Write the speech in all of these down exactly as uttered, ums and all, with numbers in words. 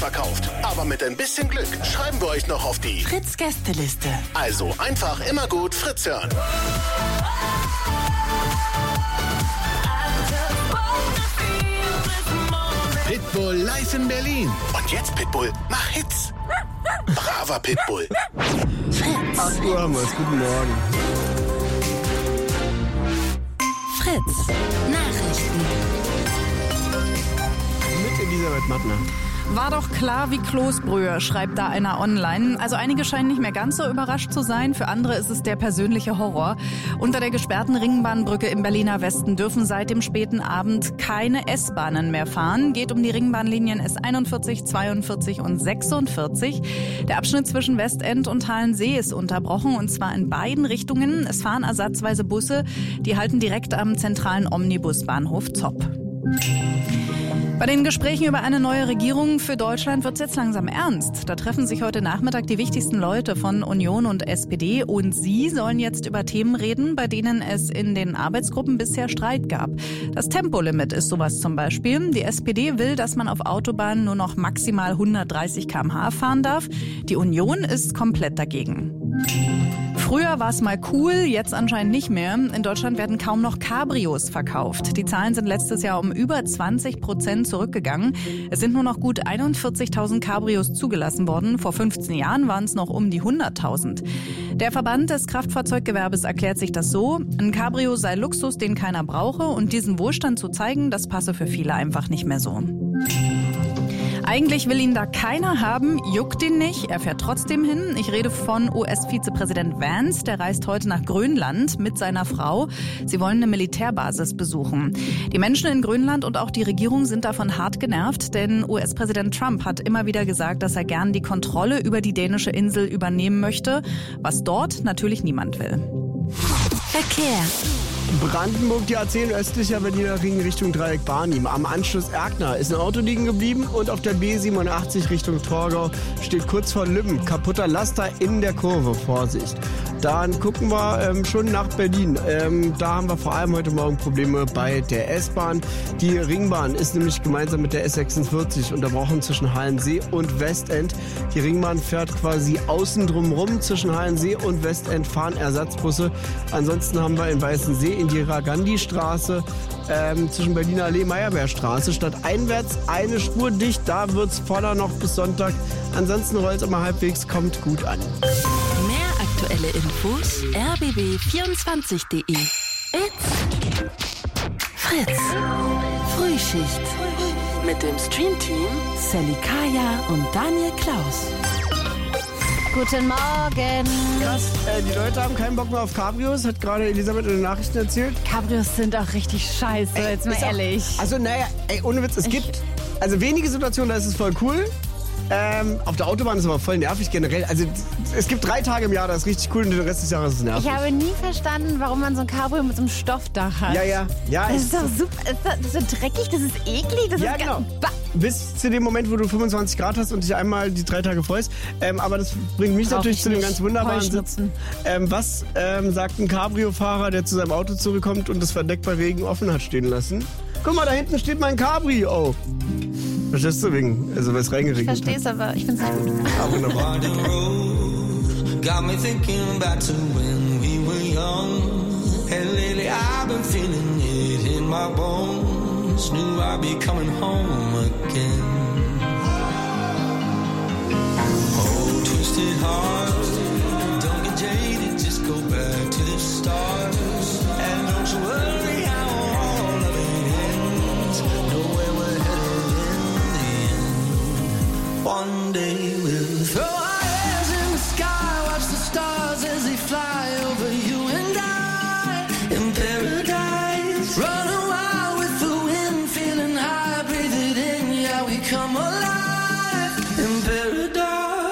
ausverkauft. Aber mit ein bisschen Glück schreiben wir euch noch auf die Fritz-Gästeliste. Also einfach immer gut Fritz hören. Pitbull live in Berlin. Und jetzt, Pitbull, mach Hits. Braver Pitbull. Fritz. acht Uhr haben wir es. Guten Morgen. Fritz. Nachrichten. Mit Elisabeth Mattner. War doch klar wie Kloßbrühe, schreibt da einer online. Also einige scheinen nicht mehr ganz so überrascht zu sein, für andere ist es der persönliche Horror. Unter der gesperrten Ringbahnbrücke im Berliner Westen dürfen seit dem späten Abend keine S-Bahnen mehr fahren. Geht um die Ringbahnlinien S einundvierzig, zweiundvierzig und sechsundvierzig. Der Abschnitt zwischen Westend und Halensee ist unterbrochen, und zwar in beiden Richtungen. Es fahren ersatzweise Busse, die halten direkt am zentralen Omnibusbahnhof Zopp. Bei den Gesprächen über eine neue Regierung für Deutschland wird es jetzt langsam ernst. Da treffen sich heute Nachmittag die wichtigsten Leute von Union und S P D, und sie sollen jetzt über Themen reden, bei denen es in den Arbeitsgruppen bisher Streit gab. Das Tempolimit ist sowas zum Beispiel. Die S P D will, dass man auf Autobahnen nur noch maximal hundertdreißig Kilometer pro Stunde fahren darf. Die Union ist komplett dagegen. Früher war es mal cool, jetzt anscheinend nicht mehr. In Deutschland werden kaum noch Cabrios verkauft. Die Zahlen sind letztes Jahr um über zwanzig Prozent zurückgegangen. Es sind nur noch gut einundvierzigtausend Cabrios zugelassen worden. Vor fünfzehn Jahren waren es noch um die hunderttausend. Der Verband des Kraftfahrzeuggewerbes erklärt sich das so: Ein Cabrio sei Luxus, den keiner brauche, und diesen Wohlstand zu zeigen, das passe für viele einfach nicht mehr so. Eigentlich will ihn da keiner haben, juckt ihn nicht, er fährt trotzdem hin. Ich rede von U S-Vizepräsident Vance, der reist heute nach Grönland mit seiner Frau. Sie wollen eine Militärbasis besuchen. Die Menschen in Grönland und auch die Regierung sind davon hart genervt, denn U S-Präsident Trump hat immer wieder gesagt, dass er gern die Kontrolle über die dänische Insel übernehmen möchte, was dort natürlich niemand will. Verkehr. Brandenburg, die A zehn östlicher Berliner Ring Richtung Dreieck Barnim. Am Anschluss Erkner ist ein Auto liegen geblieben, und auf der B siebenundachtzig Richtung Torgau steht kurz vor Lübben kaputter Laster in der Kurve. Vorsicht. Dann gucken wir ähm, schon nach Berlin. Ähm, da haben wir vor allem heute Morgen Probleme bei der S-Bahn. Die Ringbahn ist nämlich gemeinsam mit der S sechsundvierzig unterbrochen zwischen Halensee und Westend. Die Ringbahn fährt quasi außen drum rum. Zwischen Halensee und Westend fahren Ersatzbusse. Ansonsten haben wir in Weißensee Indira Gandhi Straße ähm, zwischen Berliner Allee Meyerbeerstraße statt einwärts eine Spur dicht. Da wird's voller noch bis Sonntag. Ansonsten rollt's immer halbwegs, kommt gut an. Mehr aktuelle Infos r b b vierundzwanzig punkt de. It's Fritz. Frühschicht. Mit dem Streamteam Sally Kaya und Daniel Klaus. Guten Morgen. Krass, äh, die Leute haben keinen Bock mehr auf Cabrios, hat gerade Elisabeth in den Nachrichten erzählt. Cabrios sind auch richtig scheiße, ey, jetzt mal ehrlich. Auch, also naja, ey, ohne Witz, es ich gibt also wenige Situationen, da ist es voll cool. Ähm, auf der Autobahn ist es aber voll nervig generell. Also es gibt drei Tage im Jahr, das ist richtig cool, und den Rest des Jahres ist es nervig. Ich habe nie verstanden, warum man so ein Cabrio mit so einem Stoffdach hat. Ja, ja. ja das ist doch super, das ist so dreckig, das ist eklig. Das ja, ist genau. Ba- Bis zu dem Moment, wo du fünfundzwanzig Grad hast und dich einmal die drei Tage freust. Ähm, aber das bringt mich Brauch natürlich ich zu dem nicht. ganz wunderbaren Sitz. Heuschnupfen. Ähm, was ähm, sagt ein Cabrio-Fahrer, der zu seinem Auto zurückkommt und das Verdeck bei Regen offen hat stehen lassen? Guck mal, da hinten steht mein Cabrio. Verstehst du wegen? Also, weil es reingeregnet Ich versteh's, aber ich find's halt gut. hat. Ah, wunderbar. Got me thinking back to when we were young. And lately I've been feeling it in my bones. Knew I'd be coming home again. Oh, twisted heart, don't get jaded, just go back to the start. And don't you worry how all of it ends. Know where we're headed in the end. One day we'll throw our hands in the sky, watch the stars as they fly over you and I. In paradise, run wild with the wind, feeling high, breathe it in, yeah, we come alive. In paradise.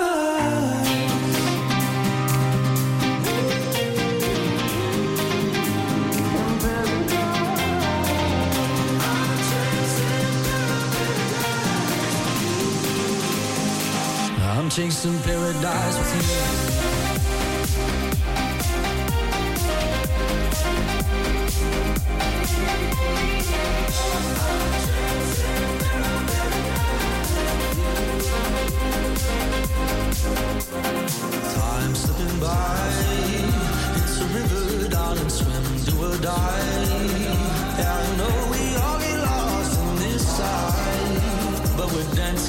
I'm chasing paradise with you.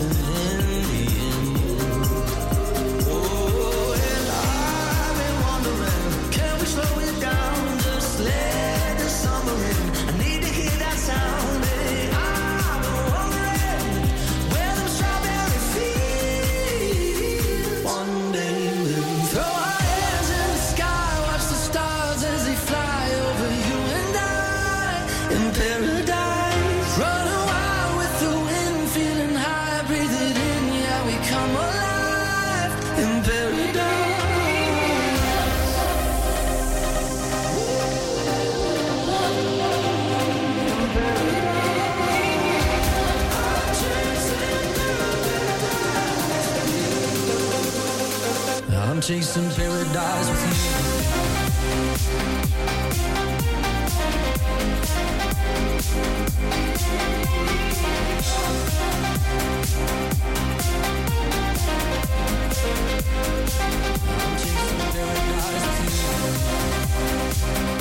dancing in the end. Oh, and I've been wondering, can we slow it down? Just let the summer in. I need to hear that sound. Hey, I've been wondering where them strawberry fields. One day we'll throw our hands in the sky, watch the stars as they fly over you and I in paradise. Running wild with the wind, feeling high, breathe it in, yeah, we come alive in paradise. I'm chasing paradise with you. I'm chasing paradise with you.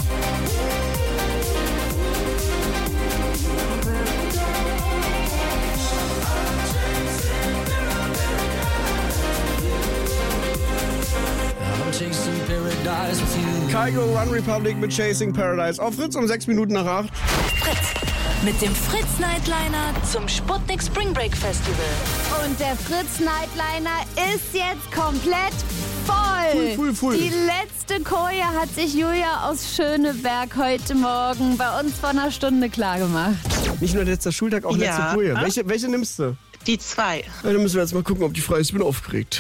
I'm chasing paradise with you. Kygo, One Republic mit Chasing Paradise. Auf Fritz um sechs Minuten nach acht. Fritz. Mit dem Fritz Nightliner zum Sputnik Spring Break Festival. Und der Fritz Nightliner ist jetzt komplett voll. Full, full, full. Die letzte Koje hat sich Julia aus Schöneberg heute Morgen bei uns vor einer Stunde klargemacht. Nicht nur letzter Schultag, auch letzte Ja. Folie. Welche, welche nimmst du? Die zwei. Ja, dann müssen wir jetzt mal gucken, ob die frei ist. Ich bin aufgeregt.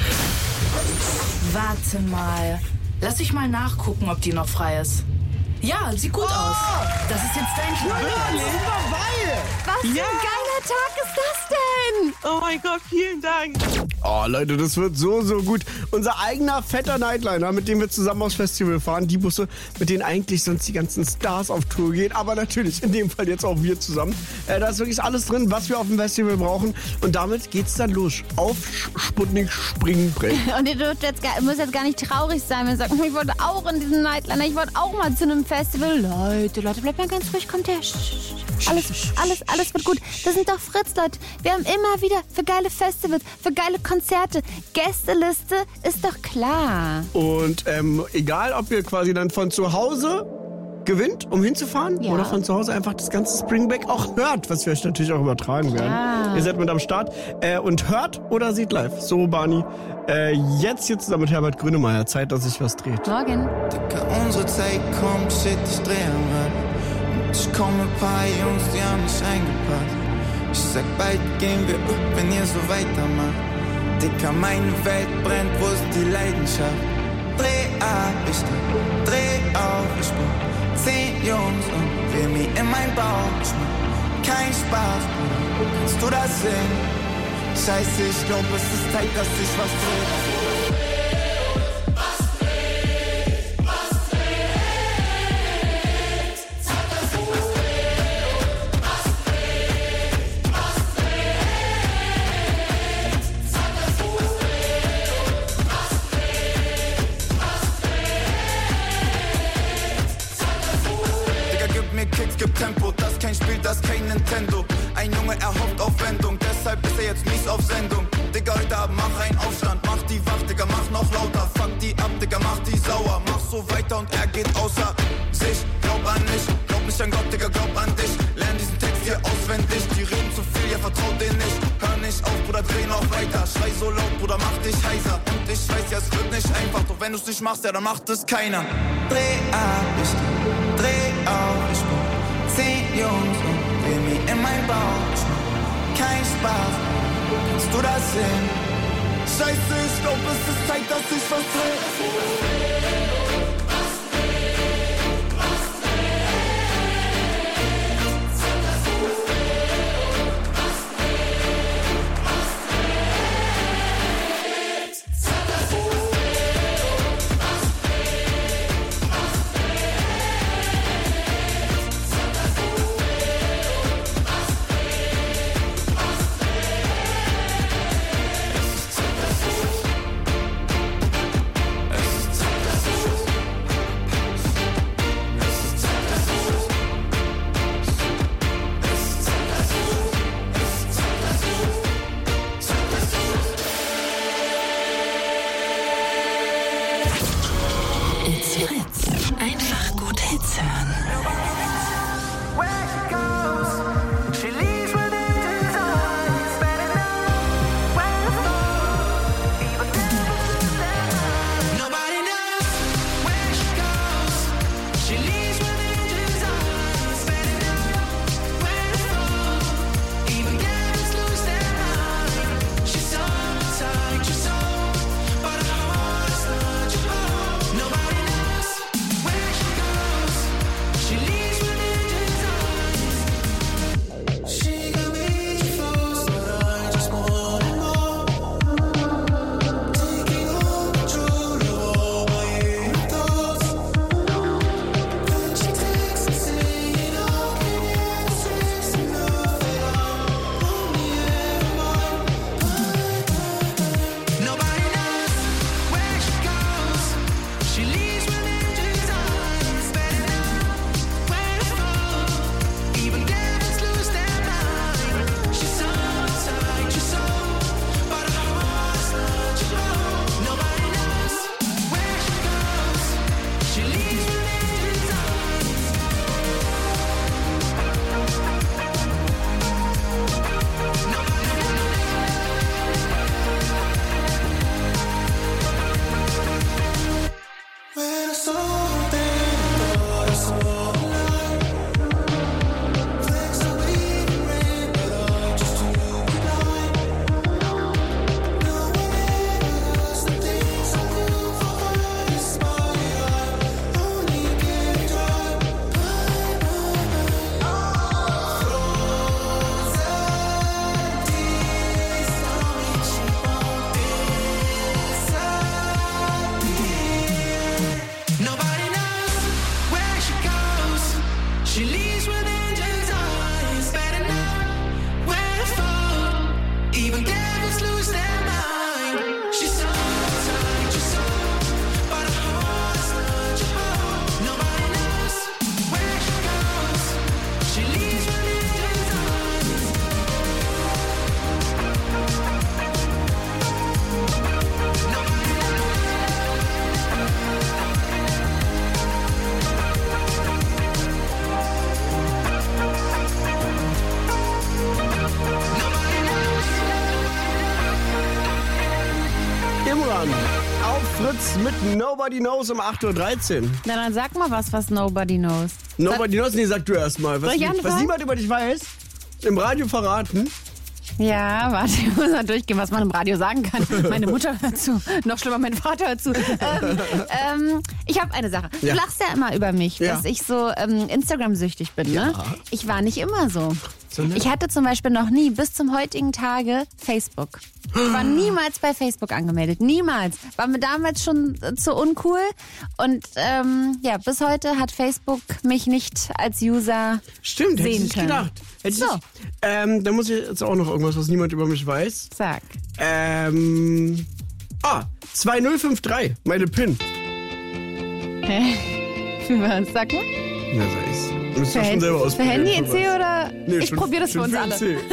Warte mal. Lass ich mal nachgucken, ob die noch frei ist. Ja, sieht gut aus. Das ist jetzt dein Plan. Was für ein geiler Tag ist das denn? Oh mein Gott, vielen Dank. Oh, Leute, das wird so, so gut. Unser eigener fetter Nightliner, mit dem wir zusammen aufs Festival fahren. Die Busse, mit denen eigentlich sonst die ganzen Stars auf Tour gehen. Aber natürlich, in dem Fall jetzt auch wir zusammen. Äh, da ist wirklich alles drin, was wir auf dem Festival brauchen. Und damit geht's dann los. Auf Sputnik Spring Break. Und ihr dürft jetzt, gar- müsst jetzt gar nicht traurig sein, wenn ihr sagt, ich wollte auch in diesen Nightliner, ich wollte auch mal zu einem Festival. Leute, Leute, bleibt mal ganz ruhig, kommt her. Alles, alles, alles wird gut. Das sind doch Fritz, Leute. Wir haben immer wieder für geile Festivals, für geile Konzerte. Gästeliste ist doch klar. Und ähm, egal, ob ihr quasi dann von zu Hause gewinnt, um hinzufahren, Ja. oder von zu Hause einfach das ganze Spring Break auch hört, was wir euch natürlich auch übertragen werden. Klar. Ihr seid mit am Start äh, und hört oder seht live. So, Barney. Äh, jetzt hier zusammen mit Herbert Grönemeyer. Zeit, dass sich was dreht. Morgen. Dicker, unsere Zeit kommt, shit, ich dreh am Rad. Und ich komm mit paar Jungs, die haben mich eingepackt. Ich sag, bald gehen wir up, wenn ihr so weitermacht. Dicker, meine Welt brennt, wo ist die Leidenschaft? Dreh ab, ich dreh, dreh auf, ich bin zehn Jungs und will mir in mein Bauch. Ich mach kein Spaß, Bruder, kannst du das sehen? Scheiße, ich glaub, es ist Zeit, dass ich was drehe. Kicks, gibt Tempo, das kein Spiel, das kein Nintendo. Ein Junge erhofft auf Wendung, deshalb ist er jetzt mies auf Sendung. Digga, heute Abend mach einen Aufstand, mach die wach, Digga, mach noch lauter. Fuck die ab, Digga, mach die sauer. Mach so weiter und er geht außer sich. Glaub an mich, glaub nicht an Gott, Digga, glaub an dich. Lern diesen Text hier auswendig, die reden zu viel, ja, vertraut denen nicht. Hör nicht auf, Bruder, dreh noch weiter. Schrei so laut, Bruder, mach dich heiser. Und ich weiß ja, es wird nicht einfach, doch wenn du's nicht machst, ja, dann macht es keiner. Dreh ab, ich dreh, dreh auf, ich bin zehn Jungs und will mir in mein Bauch. Ich mach kein Spaß, kannst du das sehen? Scheiße, ich glaub, es ist Zeit, dass ich was dreh. Imran auf Fritz mit Nobody Knows um acht Uhr dreizehn. Na, dann sag mal was, was nobody knows. Nobody Knows, nee, sag du erst mal. Was, Soll ich was anfangen? niemand über dich weiß, im Radio verraten. Ja, warte, ich muss mal durchgehen, was man im Radio sagen kann. Meine Mutter hört zu, noch schlimmer, mein Vater hört zu. Ähm, ähm, ich habe eine Sache. Du Ja. lachst ja immer über mich, Ja. dass ich so ähm, Instagram-süchtig bin, ne? Ja. Ich war nicht immer so. Sondern? Ich hatte zum Beispiel noch nie bis zum heutigen Tage Facebook. Ich war niemals bei Facebook angemeldet. Niemals. War mir damals schon äh, zu uncool. Und ähm, ja, bis heute hat Facebook mich nicht als User Stimmt, hätte ich sehen nicht können. gedacht. Hätte So. ich, ähm, da muss ich jetzt auch noch irgendwas, was niemand über mich weiß. Sag. Ähm, ah, zwei null fünf drei, meine PIN. Hä? Was? Sag mal. Na, sei es. Müsst ihr Für, schon selber für ausprobieren. Handy E C sowas. oder? Nee, ich schon- probiere das für schon uns alle. E C.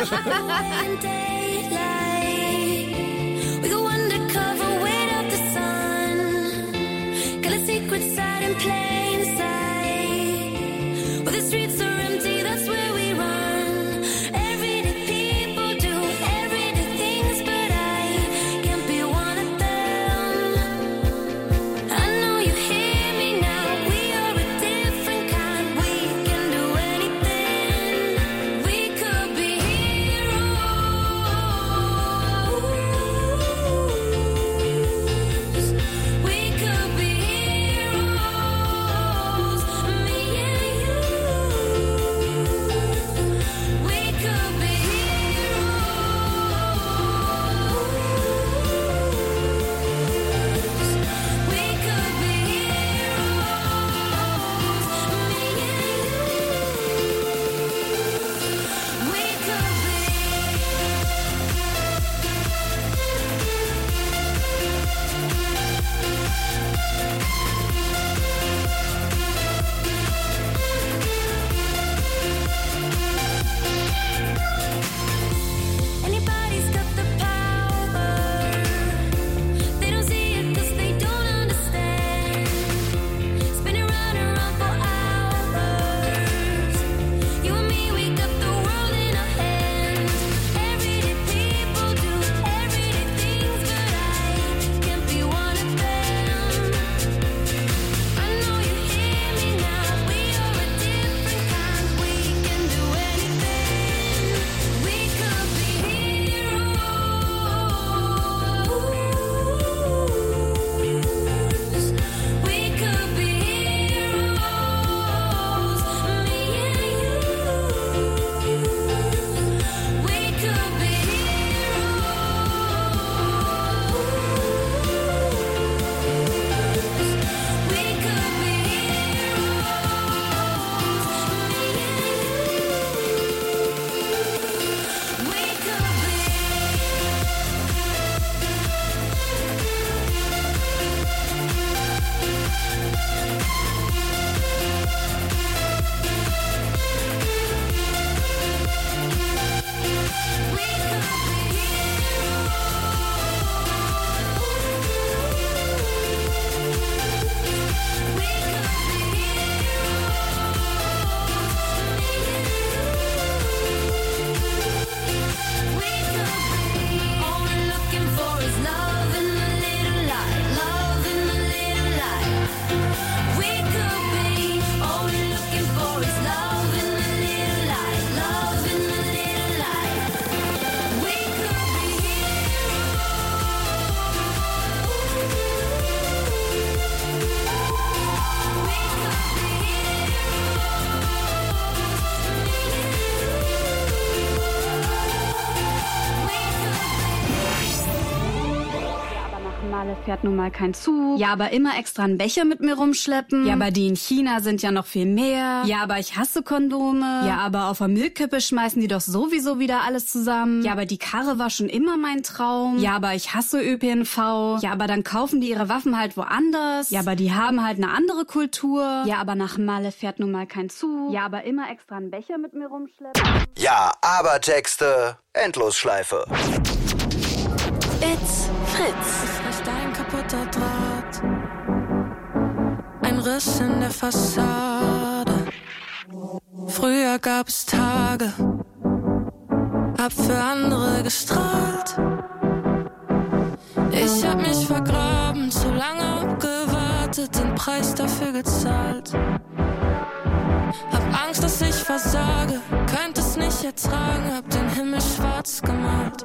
We go undercover, wait up the sun. Got a secret side in plain sight. Where the streets are empty, that's where we run. Everyday people do everyday things, but I can't be one of them. I know you hear me now. We are a different kind. We can do anything. We could be heroes. We could be heroes. Me and you. We could be heroes. We could be heroes. Me and you. We could be. Anybody's got the power. They don't see it 'cause they don't understand. Spinning round and round for hours. You and me, we got the world in our hands. Everyday people do everyday things, but I can't be one of them. I know you hear me now. We are a different kind. We can do anything. We could be heroes. We could be heroes. Me and you. We could be heroes. We could be heroes. Me and you. We could be. We could be heroes. We could be heroes. We could be. All we're looking for is love in the little light. Love in the little light. We could be. All we're looking for is love in the little light. Love in the little light. We could be heroes. We Male fährt nun mal kein Zug. Ja, aber immer extra einen Becher mit mir rumschleppen. Ja, aber die in China sind ja noch viel mehr. Ja, aber ich hasse Kondome. Ja, aber auf der Müllkippe schmeißen die doch sowieso wieder alles zusammen. Ja, aber die Karre war schon immer mein Traum. Ja, aber ich hasse Ö P N V. Ja, aber dann kaufen die ihre Waffen halt woanders. Ja, aber die haben halt eine andere Kultur. Ja, aber nach Malle fährt nun mal kein Zug. Ja, aber immer extra einen Becher mit mir rumschleppen. Ja, aber Texte. Endlosschleife. It's Fritz. Vielleicht ein kaputter Draht, ein Riss in der Fassade. Früher gab es Tage, hab für andere gestrahlt. Ich hab mich vergraben, zu lange gewartet, den Preis dafür gezahlt. Hab Angst, dass ich versage, könnte es nicht ertragen, hab den Himmel schwarz gemalt.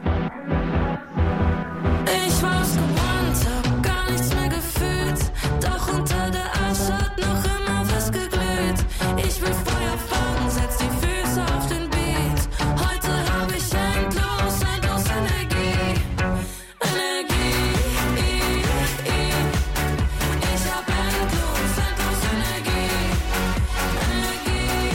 Ich war ausgebrannt, hab gar nichts mehr gefühlt, doch unter der Asche hat noch immer was geglüht. Ich will Feuer fangen, setz die Füße auf den Beat. Heute hab ich endlos, endlos Energie. Energie, ich hab endlos, endlos Energie. Energie,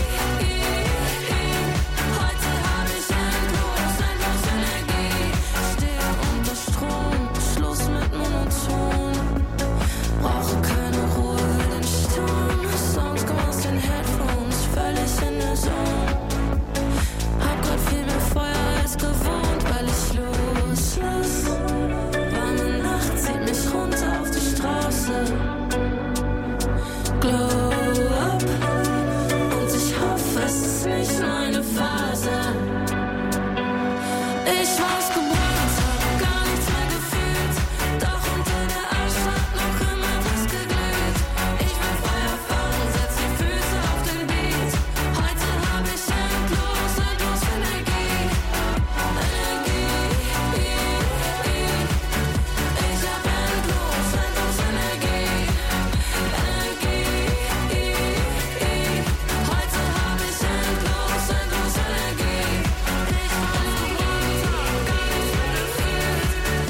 heute hab ich endlos, endlos Energie. Stehe unter Strom, Schluss mit Monoton. Brauche keine Ruhe, will den Sturm. Songs kommen aus den Headphones, völlig in der Zone. Hab grad viel mehr Feuer als gewohnt, weil ich loslass. Warme Nacht zieht mich runter auf die Straße. Glow up, und ich hoffe, es ist nicht nur eine Phase. Ich war ausgebrannt, hab gar nichts mehr gefühlt, doch unter der Asche hat noch immer was geglüht. Ich will Feuer fangen, setz die Füße auf den Beat. Heute hab ich endlos, endlos Energie. Energie, ich hab endlos, endlos Energie. Energie, heute hab ich endlos, endlos Energie. Ich war ausgebrannt, hab gar nichts mehr gefühlt.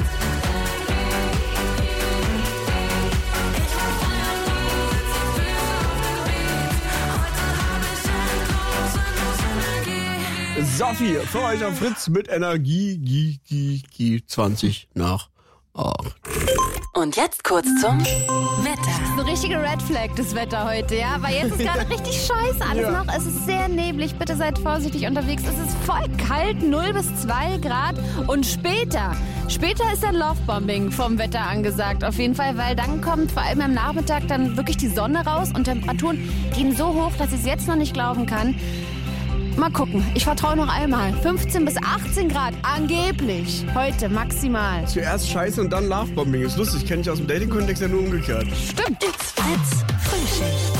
Ich will Feuer fangen, setz die Füße auf den Beat. Heute hab ich endlos, endlos Energie. Sophie, für euch auf Fritz mit Energie, Gi, Gi, Gi, zwanzig nach acht. Und jetzt kurz zum Wetter. So richtige Red Flag, das Wetter heute, ja? Weil jetzt ist gerade richtig scheiße alles Ja. noch. Es ist sehr neblig, bitte seid vorsichtig unterwegs. Es ist voll kalt, null bis zwei Grad. Und später, später ist dann Lovebombing vom Wetter angesagt. Auf jeden Fall, weil dann kommt vor allem am Nachmittag dann wirklich die Sonne raus und Temperaturen gehen so hoch, dass ich es jetzt noch nicht glauben kann. Mal gucken, ich vertraue noch einmal. fünfzehn bis achtzehn Grad, angeblich. Heute maximal. Zuerst Scheiße und dann Lovebombing. Ist lustig, kenne ich aus dem Dating-Kontext ja nur umgekehrt. Stimmt. It's Fritz Frühschicht.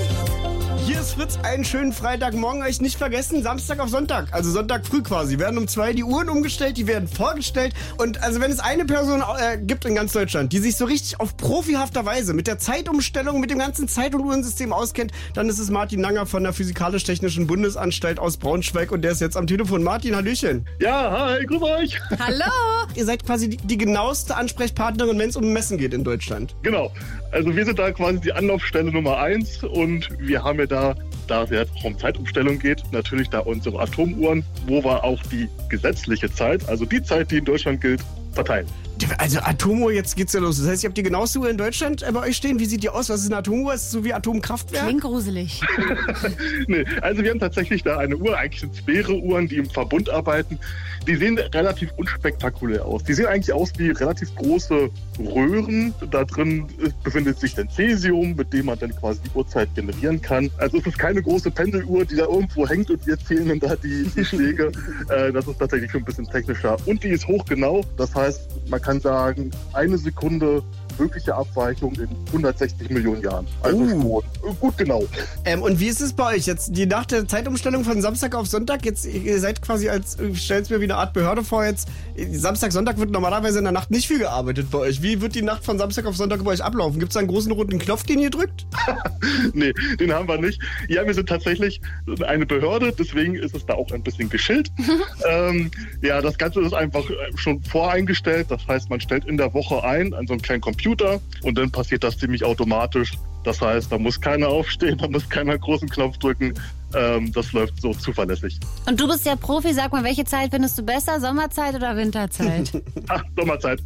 Hier ist Fritz, einen schönen Freitagmorgen. Euch nicht vergessen, Samstag auf Sonntag, also Sonntag früh quasi, werden um zwei die Uhren umgestellt, die werden vorgestellt. Und also wenn es eine Person äh, gibt in ganz Deutschland, die sich so richtig auf profihafter Weise mit der Zeitumstellung, mit dem ganzen Zeit- und Uhrensystem auskennt, dann ist es Martin Nanger von der Physikalisch-Technischen Bundesanstalt aus Braunschweig und der ist jetzt am Telefon. Martin, hallöchen. Ja, hi, grüß euch. Hallo. Ihr seid quasi die, die genaueste Ansprechpartnerin, wenn es um Messen geht in Deutschland. Genau. Also wir sind da quasi die Anlaufstelle Nummer eins und wir haben ja da, da es jetzt auch um Zeitumstellung geht, natürlich da unsere Atomuhren, wo wir auch die gesetzliche Zeit, also die Zeit, die in Deutschland gilt, verteilen. Also Atomuhr, jetzt geht's ja los. Das heißt, ihr habt die genaueste Uhr in Deutschland äh, bei euch stehen. Wie sieht die aus? Was ist eine Atomuhr? Ist es so wie Atomkraftwerk? Klingt gruselig. Nee, also wir haben tatsächlich da eine Uhr, eigentlich sind es mehrere Uhren, die im Verbund arbeiten. Die sehen relativ unspektakulär aus. Die sehen eigentlich aus wie relativ große Röhren. Da drin befindet sich dann Cäsium, mit dem man dann quasi die Uhrzeit generieren kann. Also es ist keine große Pendeluhr, die da irgendwo hängt und wir zählen dann da die, die Schläge. äh, das ist tatsächlich schon ein bisschen technischer. Und die ist hochgenau. Das heißt, man kann sagen, eine Sekunde wirkliche Abweichung in hundertsechzig Millionen Jahren. Also Oh. schon gut genau. Ähm, und wie ist es bei euch jetzt? Die nach der Zeitumstellung von Samstag auf Sonntag, jetzt ihr seid quasi als, stellt mir wie eine Art Behörde vor, jetzt Samstag, Sonntag wird normalerweise in der Nacht nicht viel gearbeitet bei euch. Wie wird die Nacht von Samstag auf Sonntag bei euch ablaufen? Gibt es da einen großen roten Knopf, den ihr drückt? Nee, den haben wir nicht. Ja, wir sind tatsächlich eine Behörde, deswegen ist es da auch ein bisschen geschillt. ähm, ja, das Ganze ist einfach schon voreingestellt. Das heißt, man stellt in der Woche ein an so einen kleinen Computer und dann passiert das ziemlich automatisch. Das heißt, da muss keiner aufstehen, da muss keiner einen großen Knopf drücken. Ähm, das läuft so zuverlässig. Und du bist ja Profi, sag mal, welche Zeit findest du besser, Sommerzeit oder Winterzeit? Ach, Sommerzeit.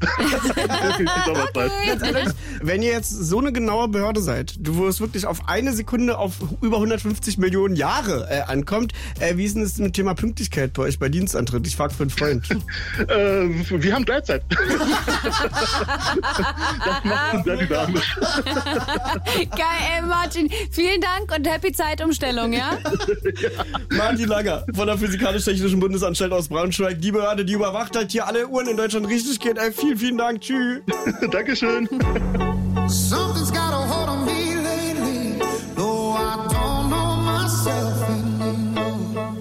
Sommerzeit. Ganz ehrlich, wenn ihr jetzt so eine genaue Behörde seid, wo es wirklich auf eine Sekunde auf über hundertfünfzig Millionen Jahre äh, ankommt, äh, wie ist denn das mit dem Thema Pünktlichkeit bei euch bei Dienstantritt? Ich frage für einen Freund. ähm, wir haben Gleitzeit. Das macht uns sehr dynamisch. Geil, ey Martin, vielen Dank und happy Zeitumstellung, ja? Martin Langer von der Physikalisch-Technischen Bundesanstalt aus Braunschweig. Die Behörde, die überwacht halt hier alle Uhren in Deutschland richtig geht. Ey, vielen, vielen Dank. Tschüss. Dankeschön. Something's got a hold on me lately, though I don't know myself anymore.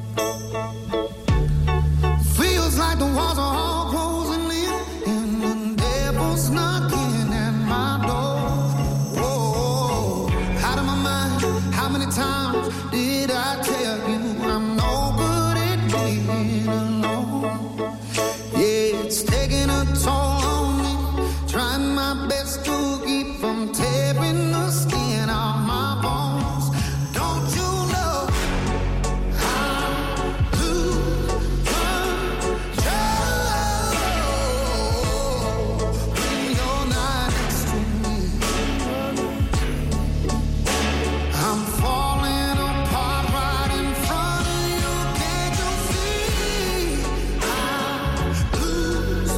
Feels like the walls are all closing in, and the devil's knocking at my door. Whoa, out of my mind, how many times did I tell you I'm no good at being alone? Yeah, it's taking a toll on me, trying my best to keep from tearing the skin off my bones. Don't you know I lose control when you're not next to me? I'm falling apart right in front of you. Can't you see? I lose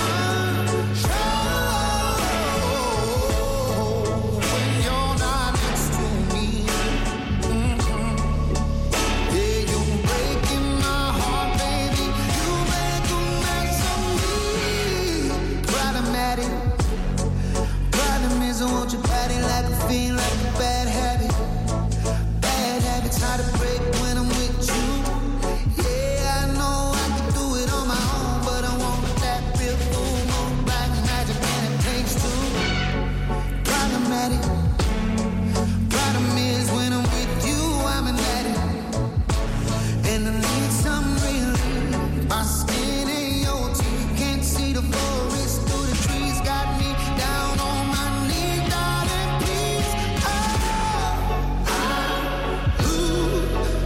control when you're not next to me. Mhm. Yeah, you're breaking my heart, baby. You make a mess of me. Problematic, problem is I want your body like a fiend, like a bad habit. Bad habits hard to break when I'm with you. Yeah, I know I can do it on my own, but I want that real full moon, black magic, and it takes two. Problematic. Problem is when I'm with you, I'm an addict, and I need some relief. My skin ain't your teeth, can't see the forest through the trees. Got me down on my knees, darling, please. Oh, I lose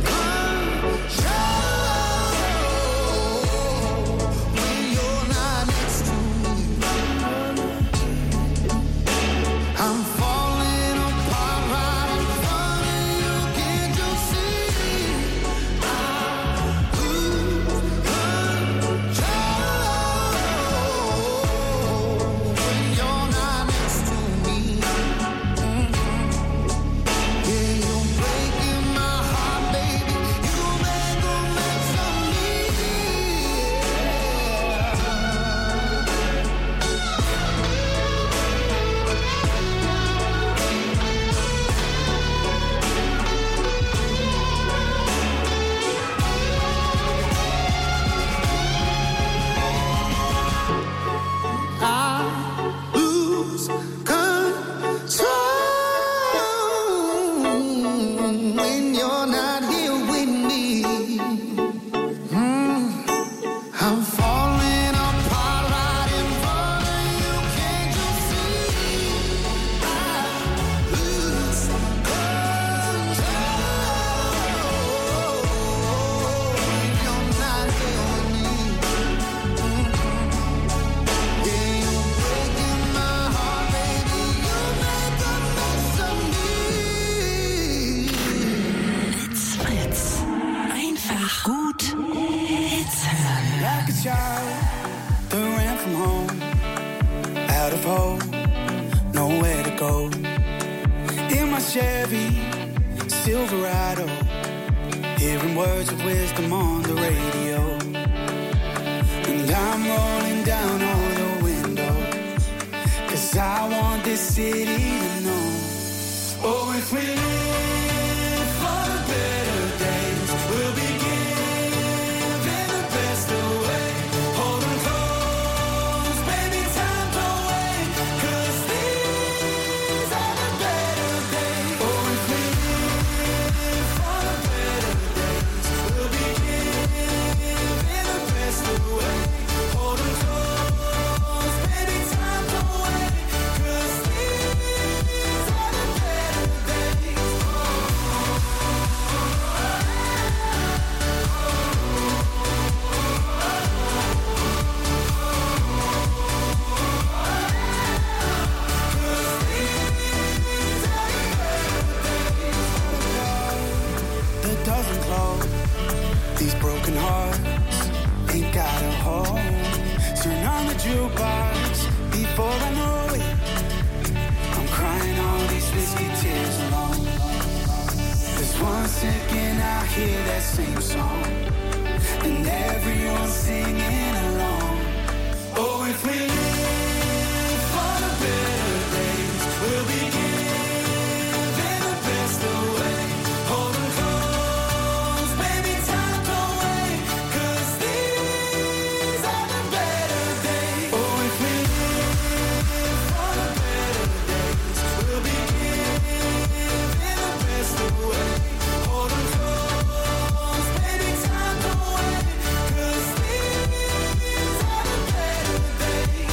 control when you're not next to me. I'm falling apart right in front of you. Can't you see? I lose control when you're not next to me. Mhm. Yeah, you're breaking my heart, baby. You make a mess of me. I lose control when you're not here with me. Mm. I'm falling apart right in front of you. Can't you see? I lose control when you're not here with me. Yeah, you're breaking my heart, baby. You make a mess of me. It's Fritz. Einfach gut Hits hören. Like a child that ran from home, out of hope, nowhere to go. In my Chevy Silverado, hearing words of wisdom on the radio. And I'm rolling down all the windows, 'cause I want this city to know. Oh, if we live for the better days, we'll be giving the best away. Hold 'em close, baby, time don't wait, 'cause these are the better days. Oh, if we live for the better days, we'll be giving the best away. Hold 'em close, baby, time don't wait, 'cause these are the better days. That doesn't close. These broken hearts ain't got a home. Turn on the jukebox before I know it. I'm crying all these risky tears alone. There's one second I hear that same song, and everyone's singing along. Oh, if we live for the better days, we'll be giving the best away. Hold 'em close, baby, time don't wait, 'cause these are the better days. Oh, if we live for the better days, we'll be giving the best away. Hold 'em close, baby, time don't wait, 'cause these are the better days.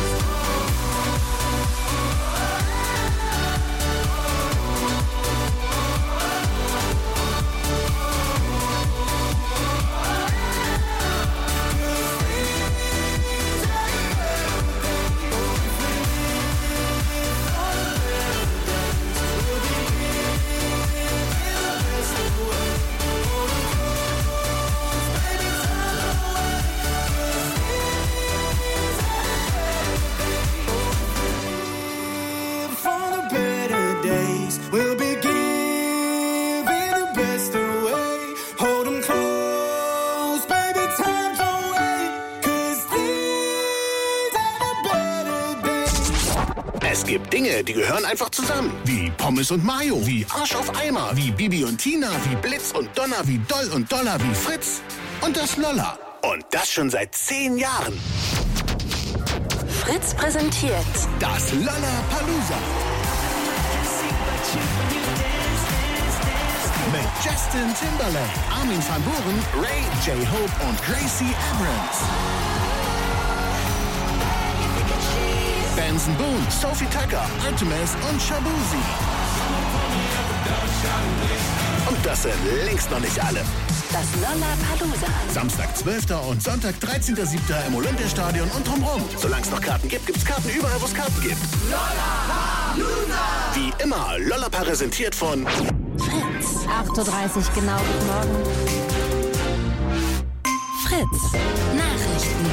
For the better days, we'll be giving the best away. Hold 'em close, baby, time don't wait, 'cause these are the better days. Es gibt Dinge, die gehören einfach zusammen. Wie Pommes und Mayo, wie Arsch auf Eimer, wie Bibi und Tina, wie Blitz und Donner, wie Doll und Dollar, wie Fritz und das Lolla. Und das schon seit zehn Jahren. Fritz präsentiert Das Lollapalooza. Mit Justin Timberlake, Armin van Buuren, Ray, J-Hope und Gracie Abrams. Benson Boone, Sophie Tucker, Artemis und Shabuzi. Und das sind längst noch nicht alle. das Lollapalooza. Samstag, zwölfter und Sonntag, dreizehnter siebter im Olympiastadion und drumherum. Solange es noch Karten gibt, gibt's Karten überall, wo es Karten gibt. Lollapalooza! Wie immer, Lollapa präsentiert von Fritz. acht Uhr dreißig, genau, guten Morgen. Fritz. Nachrichten.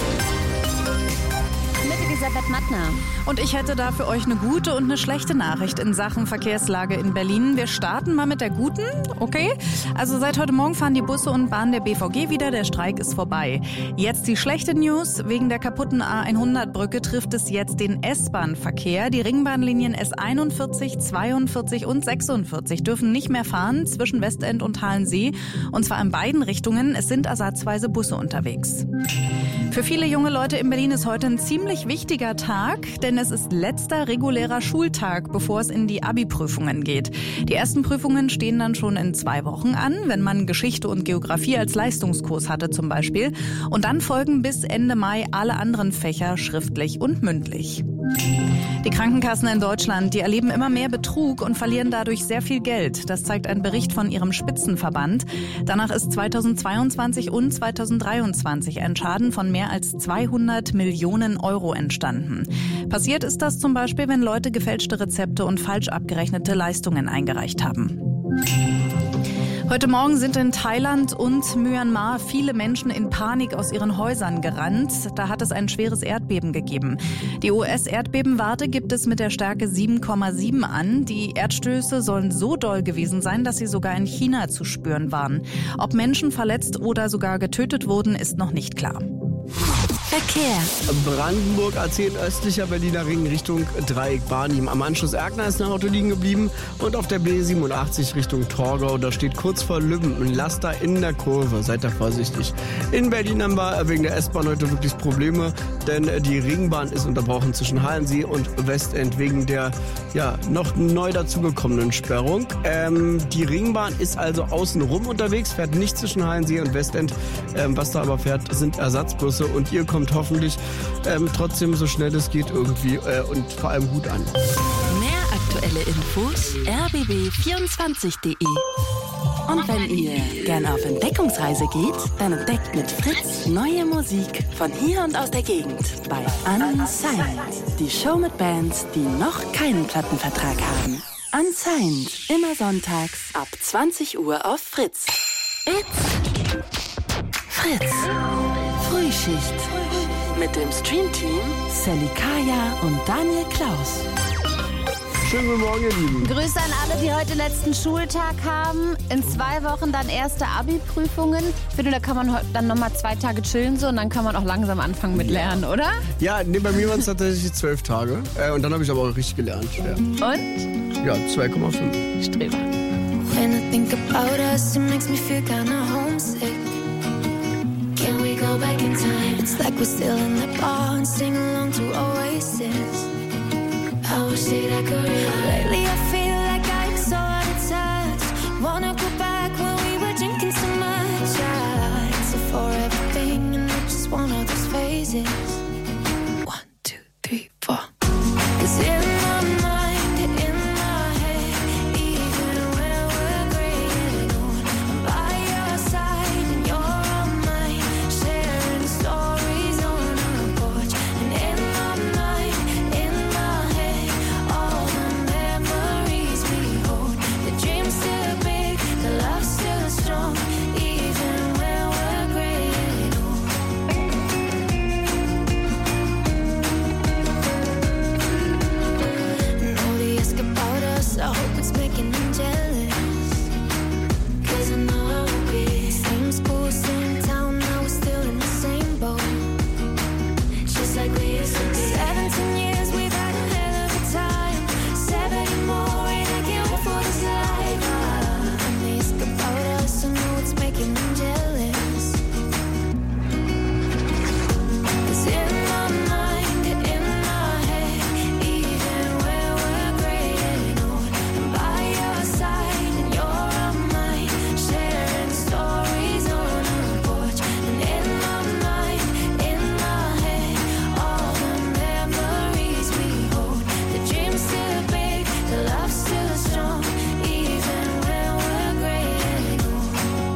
Mit Elisabeth Mattner. Und ich hätte da für euch eine gute und eine schlechte Nachricht in Sachen Verkehrslage in Berlin. Wir starten mal mit der guten, okay? Also seit heute Morgen fahren die Busse und Bahnen der B V G wieder, der Streik ist vorbei. Jetzt die schlechte News, wegen der kaputten A hundert Brücke trifft es jetzt den S-Bahn-Verkehr. Die Ringbahnlinien S einundvierzig, zweiundvierzig und sechsundvierzig dürfen nicht mehr fahren zwischen Westend und Halensee. Und zwar in beiden Richtungen, es sind ersatzweise Busse unterwegs. Für viele junge Leute in Berlin ist heute ein ziemlich wichtiger Tag, denn es ist letzter regulärer Schultag, bevor es in die Abi-Prüfungen geht. Die ersten Prüfungen stehen dann schon in zwei Wochen an, wenn man Geschichte und Geografie als Leistungskurs hatte zum Beispiel. Und dann folgen bis Ende Mai alle anderen Fächer schriftlich und mündlich. Die Krankenkassen in Deutschland, die erleben immer mehr Betrug und verlieren dadurch sehr viel Geld. Das zeigt ein Bericht von ihrem Spitzenverband. Danach ist zweitausendzweiundzwanzig und zweitausenddreiundzwanzig ein Schaden von mehr als zweihundert Millionen Euro entstanden. Passiert ist das zum Beispiel, wenn Leute gefälschte Rezepte und falsch abgerechnete Leistungen eingereicht haben. Heute Morgen sind in Thailand und Myanmar viele Menschen in Panik aus ihren Häusern gerannt. Da hat es ein schweres Erdbeben gegeben. Die U S-Erdbebenwarte gibt es mit der Stärke sieben Komma sieben an. Die Erdstöße sollen so doll gewesen sein, dass sie sogar in China zu spüren waren. Ob Menschen verletzt oder sogar getötet wurden, ist noch nicht klar. Verkehr. Brandenburg A zehn östlicher Berliner Ring Richtung Dreieck Barnim. Am Anschluss Erkner ist ein Auto liegen geblieben und auf der B siebenundachtzig Richtung Torgau. Da steht kurz vor Lübben ein Laster in der Kurve. Seid da vorsichtig. In Berlin haben wir wegen der S-Bahn heute wirklich Probleme, denn die Ringbahn ist unterbrochen zwischen Halensee und Westend wegen der ja noch neu dazugekommenen Sperrung. Ähm, die Ringbahn ist also außen rum unterwegs, fährt nicht zwischen Halensee und Westend. Ähm, was da aber fährt, sind Ersatzbusse und ihr kommt hoffentlich ähm, trotzdem so schnell es geht irgendwie äh, und vor allem gut an. Mehr aktuelle Infos r b b vierundzwanzig punkt de. Und wenn ihr gern auf Entdeckungsreise geht, dann entdeckt mit Fritz neue Musik von hier und aus der Gegend bei Unsigned. Die Show mit Bands, die noch keinen Plattenvertrag haben. Unsigned, immer sonntags ab zwanzig Uhr auf Fritz. It's Fritz. Frühschicht. Mit dem Streamteam Sally Kaya und Daniel Klaus. Schönen guten Morgen, ihr Lieben. Grüße an alle, die heute letzten Schultag haben. In zwei Wochen dann erste Abi-Prüfungen. Ich finde, da kann man heute dann nochmal zwei Tage chillen so und dann kann man auch langsam anfangen mit Lernen, oder? Ja, nee, bei mir waren es tatsächlich zwölf Tage. Äh, und dann habe ich aber auch richtig gelernt. Ja. Und? Ja, zwei Komma fünf. Streber. When I think about us, it makes me feel kinda homesick. Can we go back in time? It's like we're still in the bar and sing along to Oasis. I wish that I could. Lately I feel like I'm so out of touch. Wanna go back when we were drinking so much. I it's a forever thing and it's just one of those phases. One, two, three, four. 'Cause in my mind, in my head, even when we're graying old, I'm by your side and you're on mine, sharing stories on our porch. And in my mind, in my head, all the memories we hold. The dream's still big, the love's still strong, even when we're graying old. And all they ask about us, I hope it's making them jealous. 'Cause I know I will be. Same school, same town, now we're still in the same boat. Just like we used to be. Seventeen years, we've had a hell of a time. Seventy more, and I can't wait for this life. Ah, and they ask about us, I know it's making them jealous. 'Cause in my mind, in my head, even when we're graying old, I'm by your side and you're on mine, sharing stories on our porch. And in my mind, in my head, all the memories we hold. The dream's still big, the love's still strong, even when we're graying old.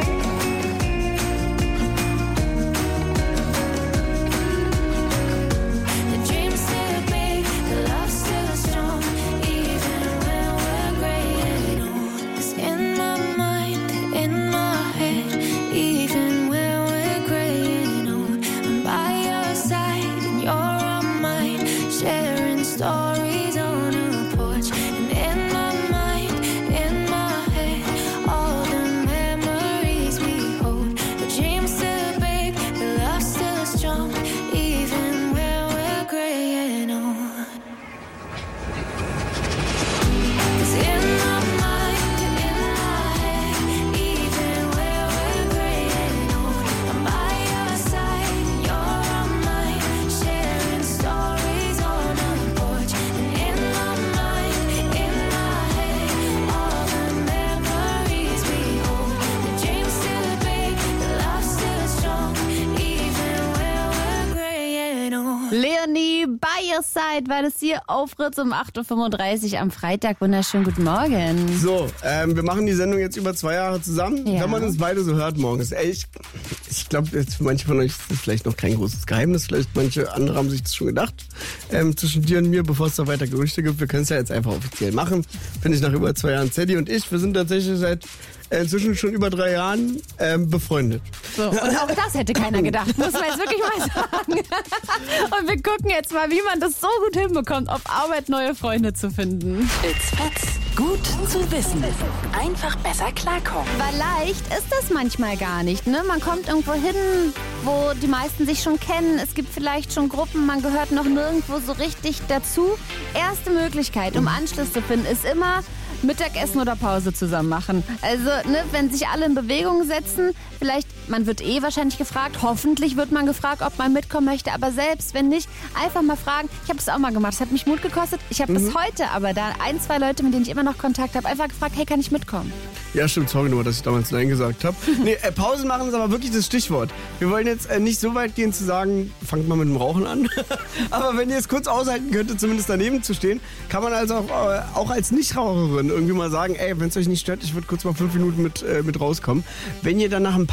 The dream's still big, the love's still strong, even when we're graying old. 'Cause in my mind, in my head, even when we're graying old, I'm by your side and you're on mine, sharing stories on our porch. And in my mind, in my head, all the memories we hold. The dream's still big, the love's still strong, even when we're graying old. 'Cause in my mind, in my head, even when we're graying old, I'm by your side and you're on mine, sharing stories on our porch. And in my mind, in my head, all the memories we hold. The dream's still big, the love's still strong, even when we're graying old. Leonie, by your side war das hier auf Fritz um acht Uhr fünfunddreißig am Freitag. Wunderschönen guten Morgen. So, ähm, wir machen die Sendung jetzt über zwei Jahre zusammen. Ja. Wenn man uns beide so hört morgens. Ey, ich ich glaube, für manche von euch ist das vielleicht noch kein großes Geheimnis. Vielleicht manche andere haben sich das schon gedacht. Ähm, zwischen dir und mir, bevor es da weiter Gerüchte gibt. Wir können es ja jetzt einfach offiziell machen. Finde ich nach über zwei Jahren. Zeddy und ich, wir sind tatsächlich seit äh, inzwischen schon über drei Jahren ähm, befreundet. So, und auch das hätte keiner gedacht, muss man jetzt wirklich mal sagen. Und wir gucken jetzt mal, wie man das so gut hinbekommt, auf Arbeit neue Freunde zu finden. It's Fritz. Gut zu wissen. Einfach besser klarkommen. Weil leicht ist das manchmal gar nicht. Ne? Man kommt irgendwo hin, wo die meisten sich schon kennen. Es gibt vielleicht schon Gruppen, man gehört noch nirgendwo so richtig dazu. Erste Möglichkeit, um Anschluss zu finden, ist immer Mittagessen oder Pause zusammen machen. Also, ne, wenn sich alle in Bewegung setzen, vielleicht, man wird eh wahrscheinlich gefragt, hoffentlich wird man gefragt, ob man mitkommen möchte, aber selbst wenn nicht, einfach mal fragen. Ich habe das auch mal gemacht, es hat mich Mut gekostet. Ich habe Mhm. bis heute aber da ein, zwei Leute, mit denen ich immer noch Kontakt habe, einfach gefragt, hey, kann ich mitkommen? Ja, stimmt, sorry nur, dass ich damals Nein gesagt habe. Nee, äh, Pause machen ist aber wirklich das Stichwort. Wir wollen jetzt äh, nicht so weit gehen zu sagen, fangt mal mit dem Rauchen an. Aber wenn ihr es kurz aushalten könntet, zumindest daneben zu stehen, kann man also auch, äh, auch als Nichtraucherin irgendwie mal sagen, ey, wenn es euch nicht stört, ich würde kurz mal fünf Minuten mit, äh, mit rauskommen. Wenn ihr dann nach ein paar Pausen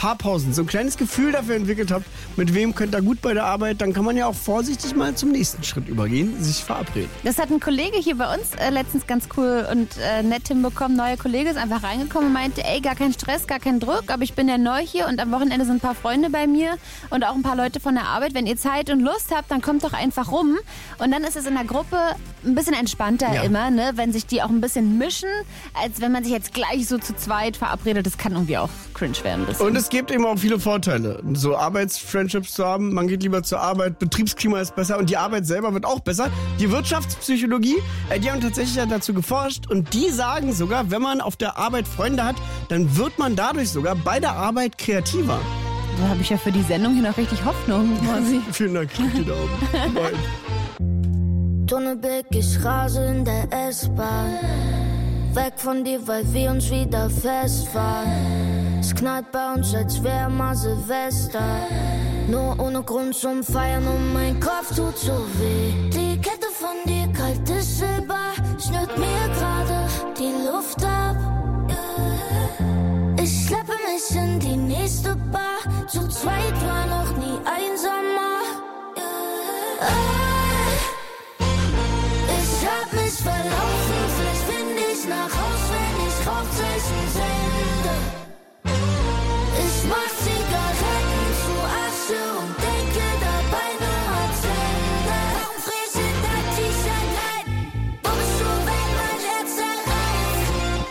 draußen so ein kleines Gefühl dafür entwickelt habt, mit wem könnt ihr gut bei der Arbeit, dann kann man ja auch vorsichtig mal zum nächsten Schritt übergehen, sich verabreden. Das hat ein Kollege hier bei uns äh, letztens ganz cool und äh, nett hinbekommen. Neuer Kollege ist einfach reingekommen und meinte, ey, gar kein Stress, gar kein Druck, aber ich bin ja neu hier und am Wochenende sind ein paar Freunde bei mir und auch ein paar Leute von der Arbeit. Wenn ihr Zeit und Lust habt, dann kommt doch einfach rum. Und dann ist es in der Gruppe ein bisschen entspannter Ja. immer, ne? Wenn sich die auch ein bisschen mischen, als wenn man sich jetzt gleich so zu zweit verabredet. Das kann irgendwie auch cringe werden. ein bisschen. Und es gibt eben auch viele Vorteile, so Arbeitsfriendships zu haben. Man geht lieber zur Arbeit, Betriebsklima ist besser und die Arbeit selber wird auch besser. Die Wirtschaftspsychologie, äh, die haben tatsächlich ja dazu geforscht und die sagen sogar, wenn man auf der Arbeit Freunde hat, dann wird man dadurch sogar bei der Arbeit kreativer. Da habe ich ja für die Sendung hier noch richtig Hoffnung, Mosi. Vielen Dank, die Daumen. Moin. Tonnebeck, ich rase in der S-Bahn. Weg von dir, weil wir uns wieder festfahren. Es knallt bei uns, als wär mal Silvester. Nur ohne Grund zum Feiern und mein Kopf tut so weh. Die Kette von dir, kaltes Silber, schnürt mir gerade die Luft ab. Ich schleppe mich in die nächste Bar. Zu zweit war noch nie einsamer. Ich hab mich verlaufen, vielleicht finde ich nach Haus, wenn ich Rauchzeichen sende. Ich mach Zigaretten zu Asche und denke dabei nur ans Ende. Warum frisch in dein T-Shirt rein? Wo bist du, wenn mein Herz zerreißt?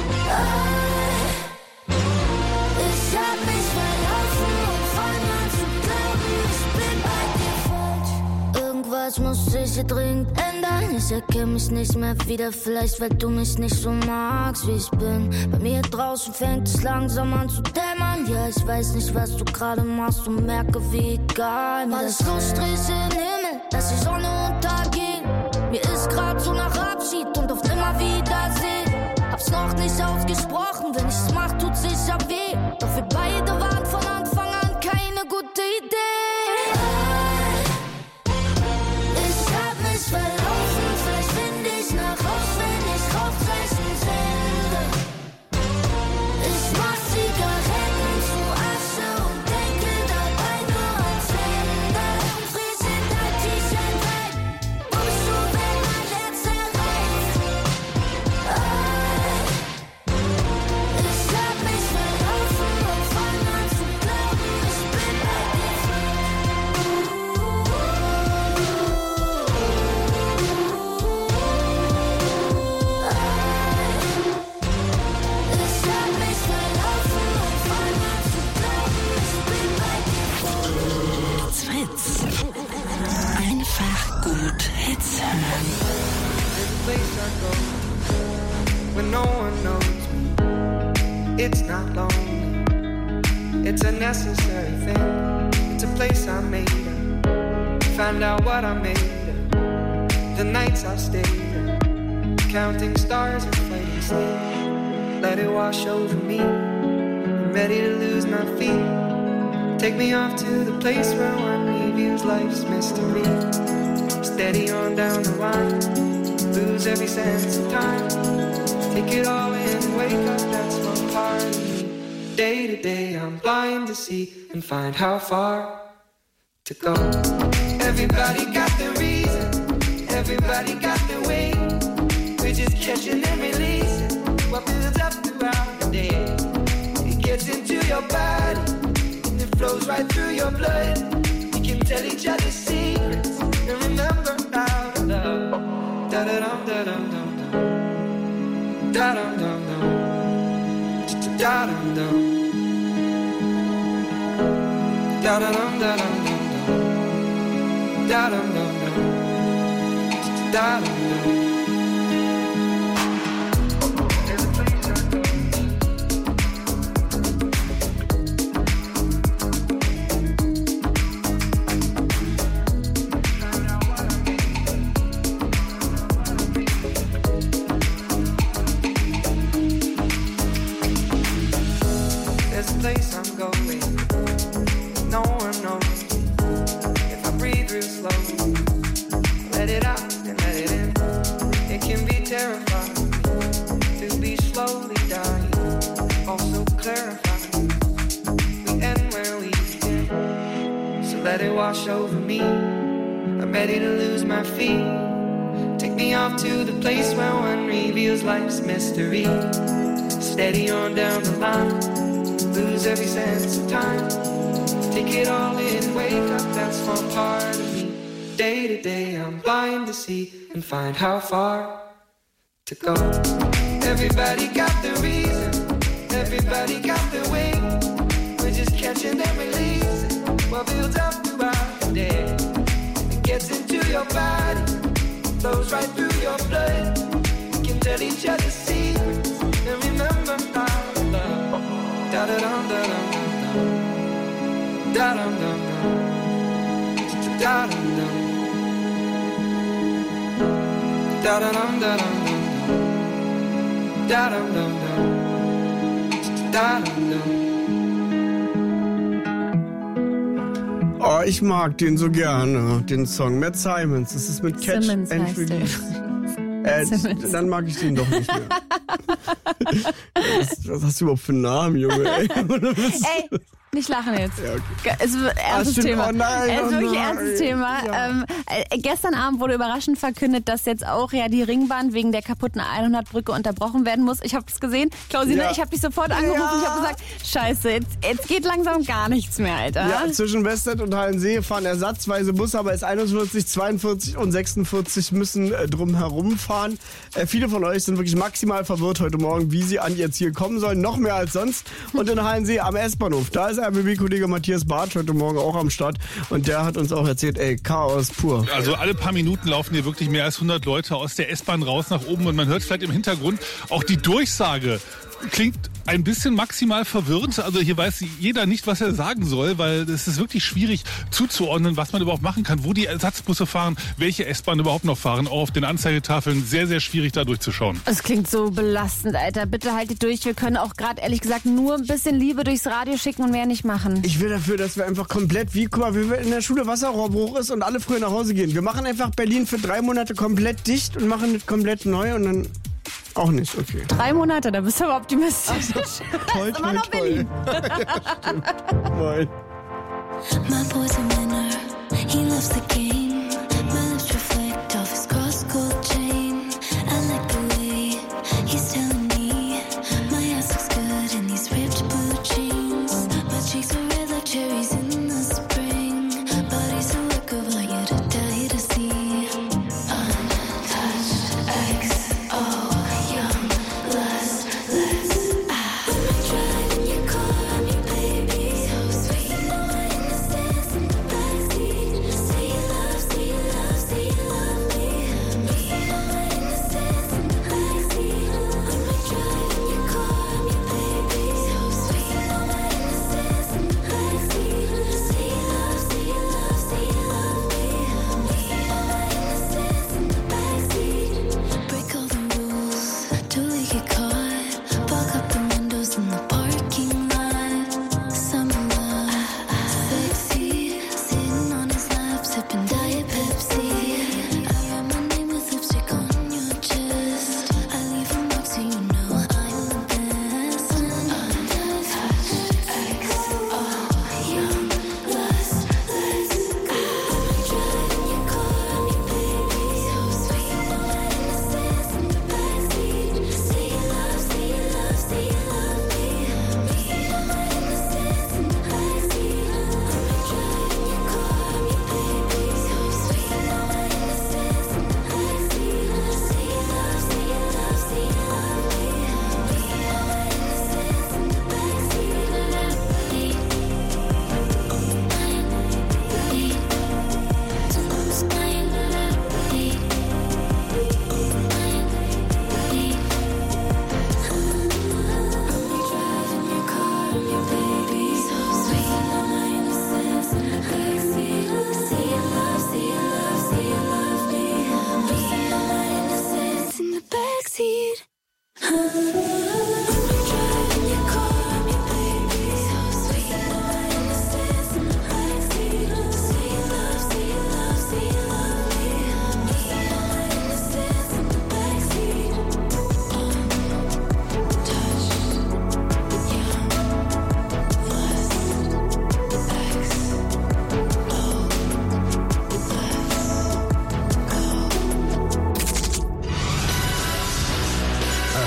Ich hab mich verlaufen und fang an zu glauben, ich bin bei dir falsch. Irgendwas muss sich hier dringend ändern. Ich erkenne mich nicht mehr wieder, vielleicht weil du mich nicht so magst, wie ich bin. Bei mir draußen fängt es langsam an zu dämmern. Ja, ich weiß nicht, was du gerade machst und merke, wie egal mir das ist. Alles so Striche im Himmel, dass die Sonne untergeht. Mir ist grad so nach Abschied und auf immer Wiedersehen. Hab's noch nicht ausgesprochen, wenn ich's mach, tut sicher weh. Doch wir beide waren von Anfang an keine gute Idee. Ich hab mich verlaufen, vielleicht finde ich nach Haus, wenn ich Rauchzeichen sende. Ich mach Zigaretten zu Asche und denke dabei nur ans Ende. Und frisch in dein T-Shirt rein, wo bist du, wenn mein Herz zerreißt? Ich hab mich verlaufen und fang an zu glauben, ich bin bei dir Ich hab mich verlaufen und fang an zu glauben, ich bin bei dir Fritz. Einfach gut Hits hören. There's a place I go when no one knows me. It's not lonely, it's a necessary thing. It's a place I made up. Found out what I made up. The nights I stayed up, counting stars and fighting sleep. Let it wash over me. I'm ready to lose my feet. Take me off to the place where one reviews life's mystery. Steady on down the line, lose every sense of time. Take it all in, wake up, that's one part of me. Day to day, I'm blind to see and find how far to go. Everybody got their reason, everybody got their way. We're just catching and releasing what builds up throughout the day. It gets into your body, it flows right through your blood. We can tell each other secrets and remember how to love. Da da dum da dum dum dum. Da dum dum dum. Da dum dum. Da da dum da dum dum dum. Da dum dum dum. Da dum dum. There's a place I'm going, no one knows me. If I breathe real slow, let it out and let it in. It can be terrifying to be slowly dying, also clarifying. We end let it wash over me. I'm ready to lose my feet. Take me off to the place where one reveals life's mystery. Steady on down the line, lose every sense of time. Take it all in, wake up, that's one part of me. Day to day, I'm blind to see and find how far to go. Everybody got the reason, everybody got the way. We're just catching and releasing what builds up throughout the day. It gets into your body, flows right through your blood. We can tell each other secrets and remember our love. Da da dum da dum dum, da dum dum dum, da dum dum, da da dum da dum dum, da dum dum dum, da dum dum. Oh, ich mag den so gerne, den Song. Matt Simons, das ist mit Catch Simmons and heißt Release. Äh, Simmons. Dann mag ich den doch nicht mehr. was, was hast du überhaupt für einen Namen, Junge? Ey, Ey, nicht lachen jetzt. Ja, okay. Es ist ein ernstes stimmt. Thema. Oh nein, es ist oh wirklich ein nein. ernstes Thema. Ja. Ähm, äh, gestern Abend wurde überraschend verkündet, dass jetzt auch ja die Ringbahn wegen der kaputten hundert-Brücke unterbrochen werden muss. Ich habe es gesehen. Klausine, Ja. ich habe dich sofort angerufen. Ja. Ich habe gesagt, scheiße, jetzt, jetzt geht langsam gar nichts mehr, Alter. Ja, zwischen Westend und Hallensee fahren ersatzweise Busse, aber S einundvierzig, zweiundvierzig und sechsundvierzig müssen äh, drum herum fahren. Äh, viele von euch sind wirklich maximal verwirrt heute Morgen, wie sie an ihr Ziel kommen sollen. Noch mehr als sonst. Und in Hallensee am S-Bahnhof, da ist R B B-Kollege Matthias Bartsch heute Morgen auch am Start. Und der hat uns auch erzählt, ey, Chaos pur. Also alle paar Minuten laufen hier wirklich mehr als hundert Leute aus der S-Bahn raus nach oben und man hört vielleicht im Hintergrund auch die Durchsage. Klingt ein bisschen maximal verwirrend. Also hier weiß jeder nicht, was er sagen soll, weil es ist wirklich schwierig zuzuordnen, was man überhaupt machen kann, wo die Ersatzbusse fahren, welche S-Bahnen überhaupt noch fahren. Auch auf den Anzeigetafeln sehr, sehr schwierig da durchzuschauen. Es klingt so belastend, Alter. Bitte haltet durch. Wir können auch gerade ehrlich gesagt nur ein bisschen Liebe durchs Radio schicken und mehr nicht machen. Ich will dafür, dass wir einfach komplett, wie, guck mal, wie in der Schule Wasserrohrbruch ist und alle früher nach Hause gehen. Wir machen einfach Berlin für drei Monate komplett dicht und machen es komplett neu und dann auch nicht, okay. Drei Monate, da bist du aber optimistisch. Ach so, toll, Immer toll, noch toll. Berlin. Moin. My boy's a winner, he loves the game. My lips reflect off his cross gold chain. I like the way he's telling me my ass looks good in these ripped blue jeans. My cheeks are red like cherries in the spring. Body's a work of art, you to die to see. Untouched X O, young, lust, let's ah. Put my drive in your car, I'm your baby. So sweet, no one in the stands in the backseat. Say you love, say you love, say you love me. Me.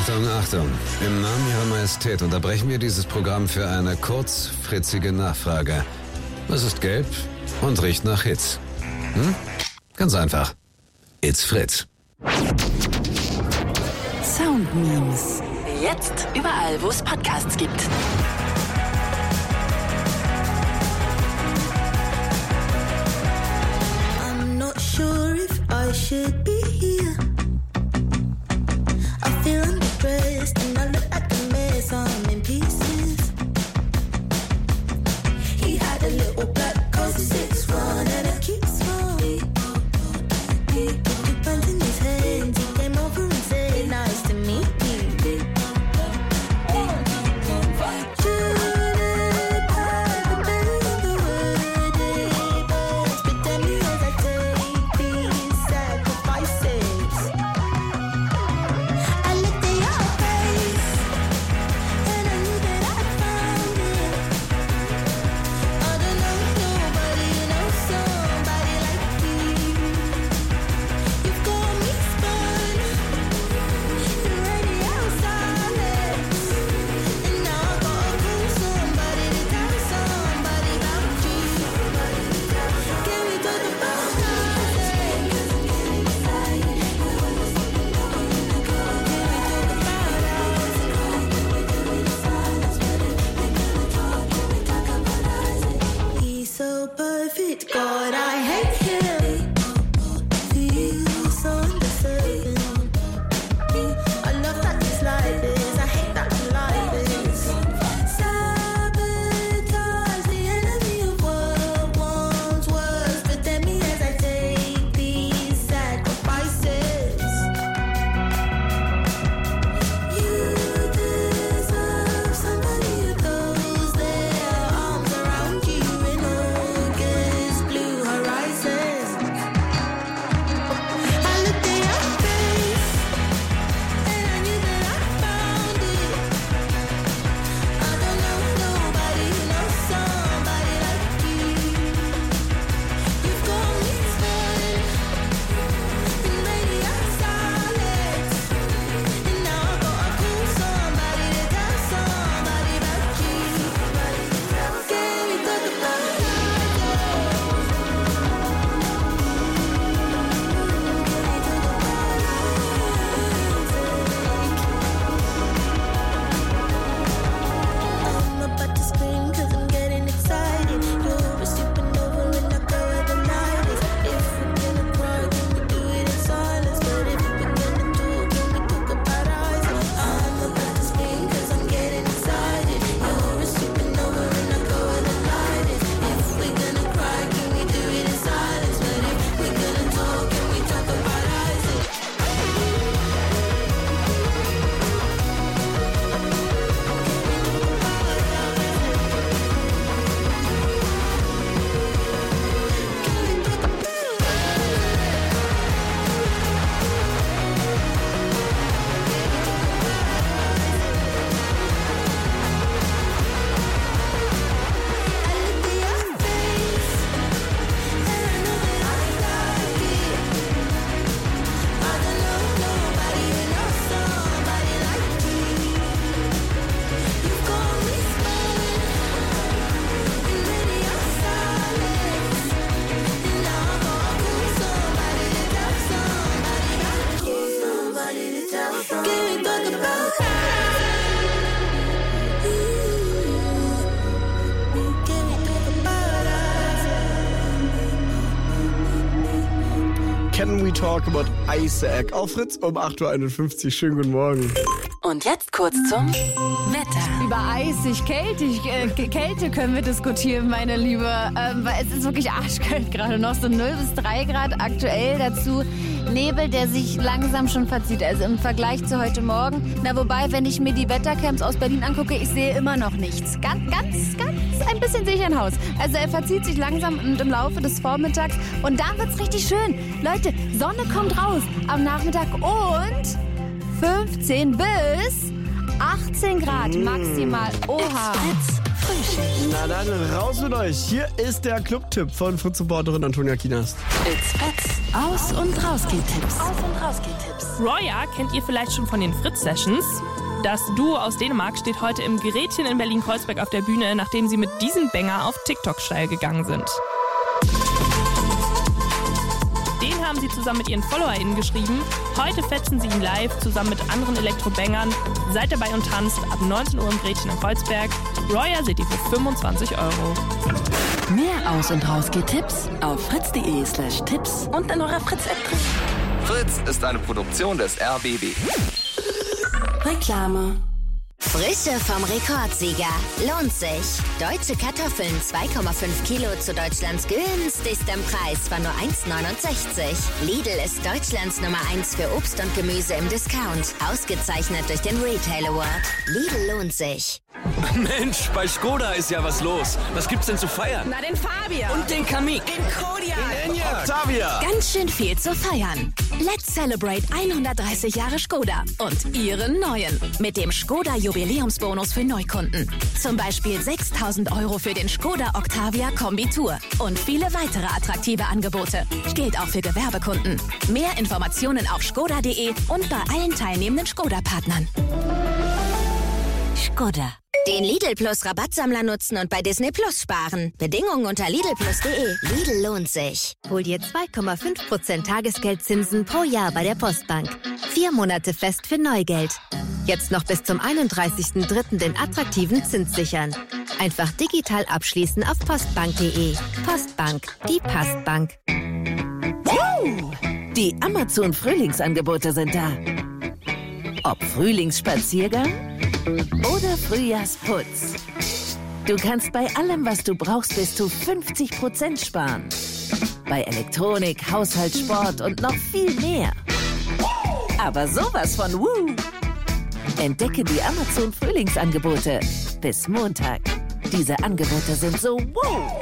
Achtung, Achtung. Im Namen Ihrer Majestät unterbrechen wir dieses Programm für eine kurzfritzige Nachfrage. Es ist gelb und riecht nach Hitz. Hm? Ganz einfach. It's Fritz. Sound Memes. Jetzt überall, wo es Podcasts gibt. I'm not sure if I should be here. I feel underdressed and I look like a mess. I'm in pieces. He had a little black coat, six one, and a cute smile. He took hands in his hands. He came over and said, "Nice to meet you." So perfect, God, I hate him. Feels so undeserving. I love that this life is, I hate that life is. Sabotage, the enemy of what once was. Pretend me as I take these sacrifices. You deserve somebody who goes their arms around you in August blue horizons. I looked at your face and I knew that I found it. I don't know nobody who knows somebody like you. You've got me spun in radio silence, and now I gotta call somebody to tell somebody about you. Can we talk about I'm about to scream cause I'm getting excited. You're a supernova and I go where the light is. If we're gonna cry, can we do it in silence? But if we're gonna talk, can we talk about eyes? I'm about to scream cause I'm getting excited. You're a supernova and I go where the light is. If we're gonna cry, can we do it in silence? But if we're gonna talk, can we talk about eyes? Can we talk about Isaac? Auf Fritz um acht Uhr einundfünfzig. Schönen guten Morgen. Und jetzt kurz zum Wetter. Über eisig, kältig, äh, Kälte können wir diskutieren, meine Liebe. Ähm, weil es ist wirklich arschkalt gerade noch. So null bis drei Grad aktuell. Dazu Nebel, der sich langsam schon verzieht. Also im Vergleich zu heute Morgen. Na, wobei, wenn ich mir die Wettercamps aus Berlin angucke, ich sehe immer noch nichts. Ganz, ganz, ganz ein bisschen sehe ich ein Haus. Also er verzieht sich langsam und im Laufe des Vormittags. Und dann wird's richtig schön. Leute, Sonne kommt raus am Nachmittag und fünfzehn bis achtzehn Grad maximal. Oha. It's Fritz. Frühschicht. Na dann, raus mit euch. Hier ist der Clubtipp von Fritz-Reporterin Antonia Kienast. It's Fritz. Aus- und Rausgeht-Tipps. Aus- und Rausgeht-Tipps. Roya kennt ihr vielleicht schon von den Fritz-Sessions. Das Duo aus Dänemark steht heute im Gerätchen in Berlin-Kreuzberg auf der Bühne, nachdem sie mit diesem Banger auf TikTok steil gegangen sind. Den haben sie zusammen mit ihren FollowerInnen geschrieben. Heute fetzen sie ihn live zusammen mit anderen Elektro-Bangern. Seid dabei und tanzt ab neunzehn Uhr im Gretchen in Kreuzberg. Roya seht ihr für fünfundzwanzig Euro. Mehr Aus- und Rausgeht-Tipps auf fritz.de slash Tipps und in eurer Fritz-App drin. Fritz ist eine Produktion des R B B. Reklame. Frische vom Rekordsieger. Lohnt sich. Deutsche Kartoffeln zwei Komma fünf Kilo zu Deutschlands günstigstem Preis von nur eins neunundsechzig. Lidl ist Deutschlands Nummer eins für Obst und Gemüse im Discount. Ausgezeichnet durch den Retail Award. Lidl lohnt sich. Mensch, bei Skoda ist ja was los. Was gibt's denn zu feiern? Na, den Fabia. Und den Kamik. Den Kodiaq. Den Enyaq. Octavia. Ganz schön viel zu feiern. Let's celebrate hundertdreißig Jahre Skoda und ihren neuen. Mit dem Skoda Jubiläumsbonus für Neukunden. Zum Beispiel sechstausend Euro für den Skoda Octavia Kombi Tour. Und viele weitere attraktive Angebote. Gilt auch für Gewerbekunden. Mehr Informationen auf skoda punkt de und bei allen teilnehmenden Skoda-Partnern. Skoda. Den Lidl Plus Rabattsammler nutzen und bei Disney Plus sparen. Bedingungen unter lidl plus punkt de. Lidl lohnt sich. Hol dir zwei Komma fünf Prozent Tagesgeldzinsen pro Jahr bei der Postbank. Vier Monate fest für Neugeld. Jetzt noch bis zum einunddreißigsten dritten den attraktiven Zins sichern. Einfach digital abschließen auf postbank punkt de. Postbank, die Postbank. Die Amazon-Frühlingsangebote sind da. Ob Frühlingsspaziergang oder Frühjahrsputz. Du kannst bei allem, was du brauchst, bis zu fünfzig Prozent sparen. Bei Elektronik, Haushalt, Sport und noch viel mehr. Aber sowas von Woo! Entdecke die Amazon-Frühlingsangebote bis Montag. Diese Angebote sind so wow!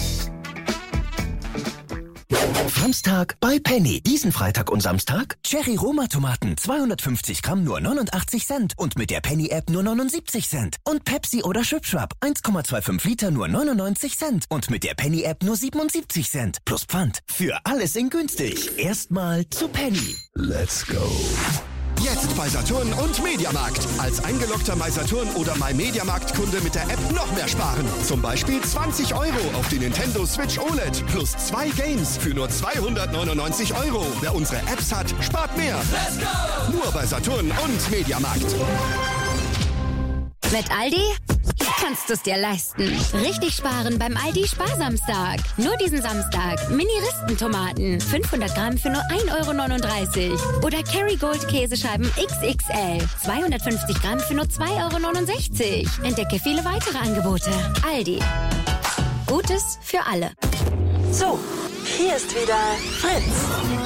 Samstag bei Penny. Diesen Freitag und Samstag Cherry Roma Tomaten zweihundertfünfzig Gramm nur neunundachtzig Cent und mit der Penny App nur neunundsiebzig Cent. Und Pepsi oder Schwipschwap eins Komma fünfundzwanzig Liter nur neunundneunzig Cent und mit der Penny App nur siebenundsiebzig Cent. Plus Pfand. Für alles in günstig. Erstmal zu Penny. Let's go. Jetzt bei Saturn und Mediamarkt. Als eingeloggter MySaturn oder MyMediamarkt-Kunde mit der App noch mehr sparen. Zum Beispiel zwanzig Euro auf die Nintendo Switch O L E D plus zwei Games für nur zweihundertneunundneunzig Euro. Wer unsere Apps hat, spart mehr. Let's go! Nur bei Saturn und Mediamarkt. Mit Aldi kannst du es dir leisten. Richtig sparen beim Aldi Sparsamstag. Nur diesen Samstag. Mini-Ristentomaten. fünfhundert Gramm für nur ein Euro neununddreißig. Oder Kerrygold Käsescheiben X X L. zweihundertfünfzig Gramm für nur zwei Euro neunundsechzig. Entdecke viele weitere Angebote. Aldi. Gutes für alle. So, hier ist wieder Fritz.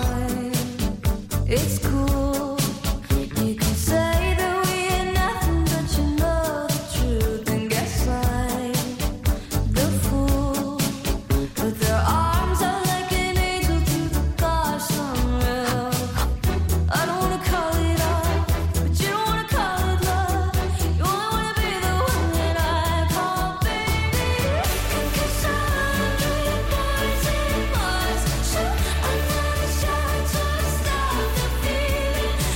It's cool. You can say that we are nothing, but you know the truth. And guess I'm the fool. But their arms are like an angel to the gods unreal. I don't wanna call it art, but you don't wanna call it love. You only wanna be the one that I call baby. Cause I'm your boys and boys. So I'm not shy to stop the feeling.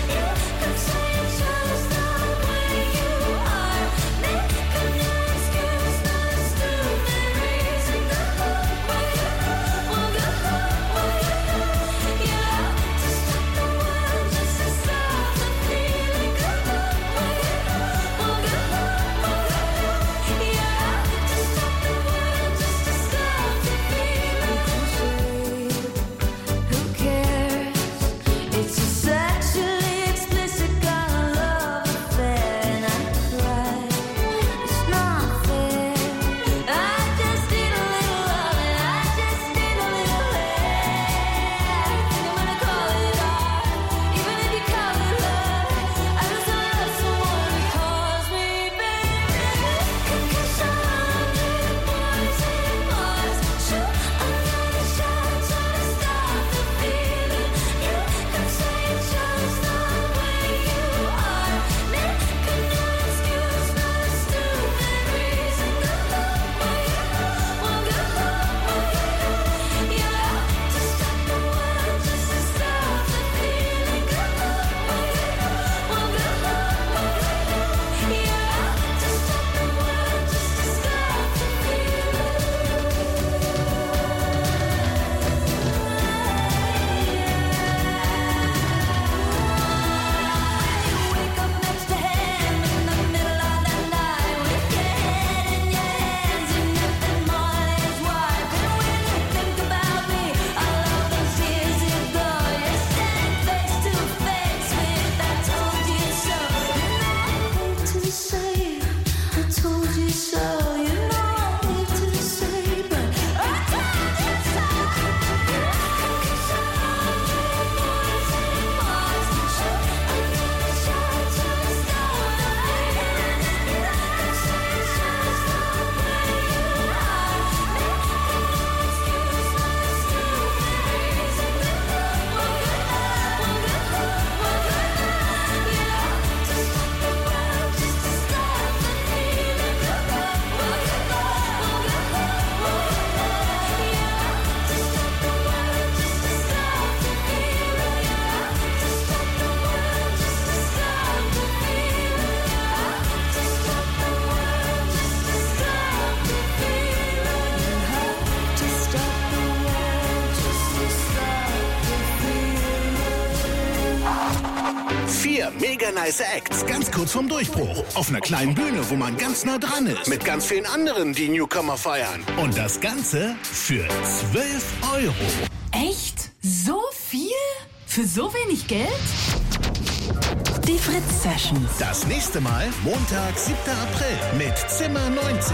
Vier mega nice Acts, ganz kurz vorm Durchbruch. Auf einer kleinen Bühne, wo man ganz nah dran ist. Mit ganz vielen anderen, die Newcomer feiern. Und das Ganze für zwölf Euro. Echt? So viel? Für so wenig Geld? Die Fritz Sessions. Das nächste Mal Montag, siebter April mit Zimmer neunzig.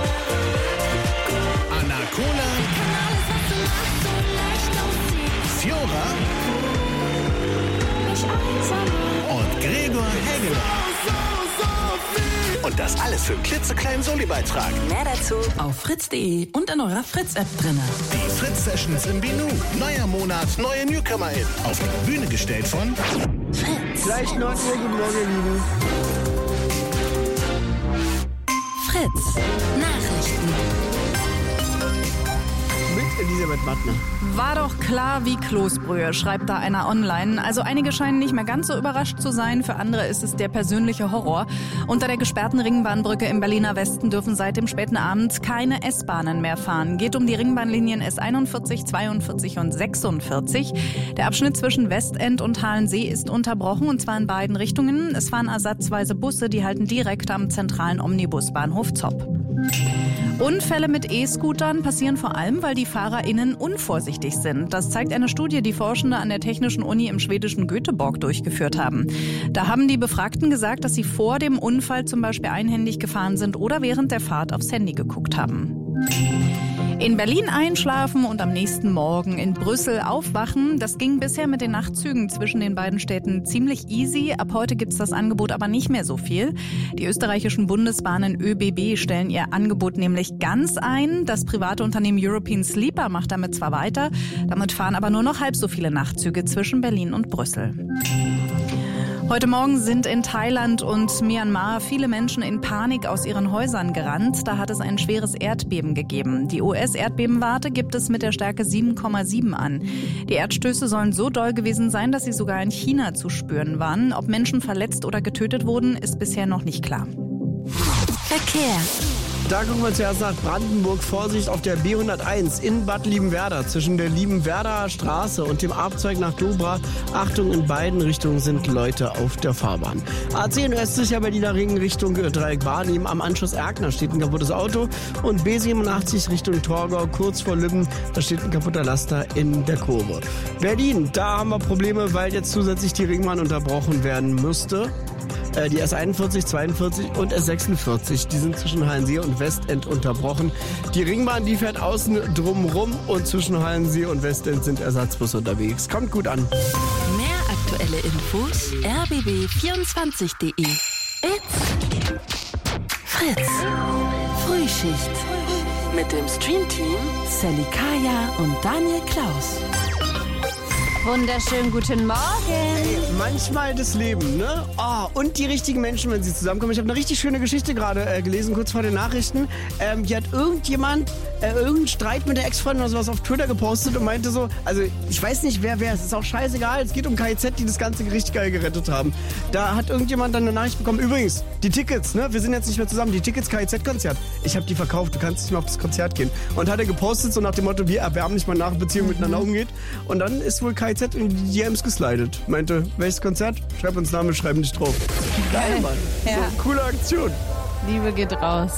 Anna Cola. Fiora. Und Gregor Hegeler. Und das alles für einen klitzekleinen Soli-Beitrag. Mehr dazu auf fritz punkt de und in eurer Fritz-App drinne. Die Fritz Sessions im Binu. Neuer Monat, neue NewcomerInnen. Auf die Bühne gestellt von Fritz. Gleich neun Uhr, guten Morgen, ihr Lieben. Fritz. Nachrichten. Mit Elisabeth Mattner. War doch klar wie Kloßbrühe, schreibt da einer online. Also einige scheinen nicht mehr ganz so überrascht zu sein, für andere ist es der persönliche Horror. Unter der gesperrten Ringbahnbrücke im Berliner Westen dürfen seit dem späten Abend keine S-Bahnen mehr fahren. Geht um die Ringbahnlinien S einundvierzig, zweiundvierzig und sechsundvierzig. Der Abschnitt zwischen Westend und Halensee ist unterbrochen, und zwar in beiden Richtungen. Es fahren ersatzweise Busse, die halten direkt am zentralen Omnibusbahnhof Zopp. Unfälle mit E-Scootern passieren vor allem, weil die FahrerInnen unvorsichtig sind. Das zeigt eine Studie, die Forschende an der Technischen Uni im schwedischen Göteborg durchgeführt haben. Da haben die Befragten gesagt, dass sie vor dem Unfall zum Beispiel einhändig gefahren sind oder während der Fahrt aufs Handy geguckt haben. In Berlin einschlafen und am nächsten Morgen in Brüssel aufwachen. Das ging bisher mit den Nachtzügen zwischen den beiden Städten ziemlich easy. Ab heute gibt's das Angebot aber nicht mehr so viel. Die österreichischen Bundesbahnen ÖBB stellen ihr Angebot nämlich ganz ein. Das private Unternehmen European Sleeper macht damit zwar weiter, damit fahren aber nur noch halb so viele Nachtzüge zwischen Berlin und Brüssel. Heute Morgen sind in Thailand und Myanmar viele Menschen in Panik aus ihren Häusern gerannt. Da hat es ein schweres Erdbeben gegeben. Die U S-Erdbebenwarte gibt es mit der Stärke sieben Komma sieben an. Die Erdstöße sollen so doll gewesen sein, dass sie sogar in China zu spüren waren. Ob Menschen verletzt oder getötet wurden, ist bisher noch nicht klar. Verkehr. Da gucken wir zuerst nach Brandenburg. Vorsicht auf der B hunderteins in Bad Liebenwerda zwischen der Liebenwerdaer Straße und dem Abzweig nach Dobra. Achtung, in beiden Richtungen sind Leute auf der Fahrbahn. A zehn östlicher Berliner Ring Richtung Dreieck Barnim. Am Anschluss Erkner steht ein kaputtes Auto. Und B siebenundachtzig Richtung Torgau kurz vor Lübben. Da steht ein kaputter Laster in der Kurve. Berlin, da haben wir Probleme, weil jetzt zusätzlich die Ringbahn unterbrochen werden müsste. Die S einundvierzig, zweiundvierzig und S sechsundvierzig, die sind zwischen Halensee und Westend unterbrochen. Die Ringbahn, die fährt außen drumrum und zwischen Halensee und Westend sind Ersatzbusse unterwegs. Kommt gut an. Mehr aktuelle Infos r b b vierundzwanzig punkt de. It's Fritz. Frühschicht. Mit dem Streamteam Sally Kaya und Daniel Klaus. Wunderschönen guten Morgen. Ey, manchmal das Leben, ne? Oh, und die richtigen Menschen, wenn sie zusammenkommen. Ich habe eine richtig schöne Geschichte gerade äh, gelesen, kurz vor den Nachrichten. Ähm, hier hat irgendjemand äh, irgendeinen Streit mit der Ex-Freundin oder sowas auf Twitter gepostet und meinte so, also ich weiß nicht, wer wer, es ist auch scheißegal, es geht um K I Z, die das Ganze richtig geil gerettet haben. Da hat irgendjemand dann eine Nachricht bekommen, übrigens, die Tickets, ne? Wir sind jetzt nicht mehr zusammen, die Tickets K I Z-Konzert. Ich habe die verkauft, du kannst nicht mehr auf das Konzert gehen. Und hat er gepostet, so nach dem Motto, wir erwärmen nicht mal nach, Beziehung miteinander umgeht. Und dann ist wohl K I Z in die D Ms geslidet. Meinte, welches Konzert? Schreib uns Namen, schreiben nicht drauf. Geil, Mann. Ja. So, coole Aktion. Liebe geht raus.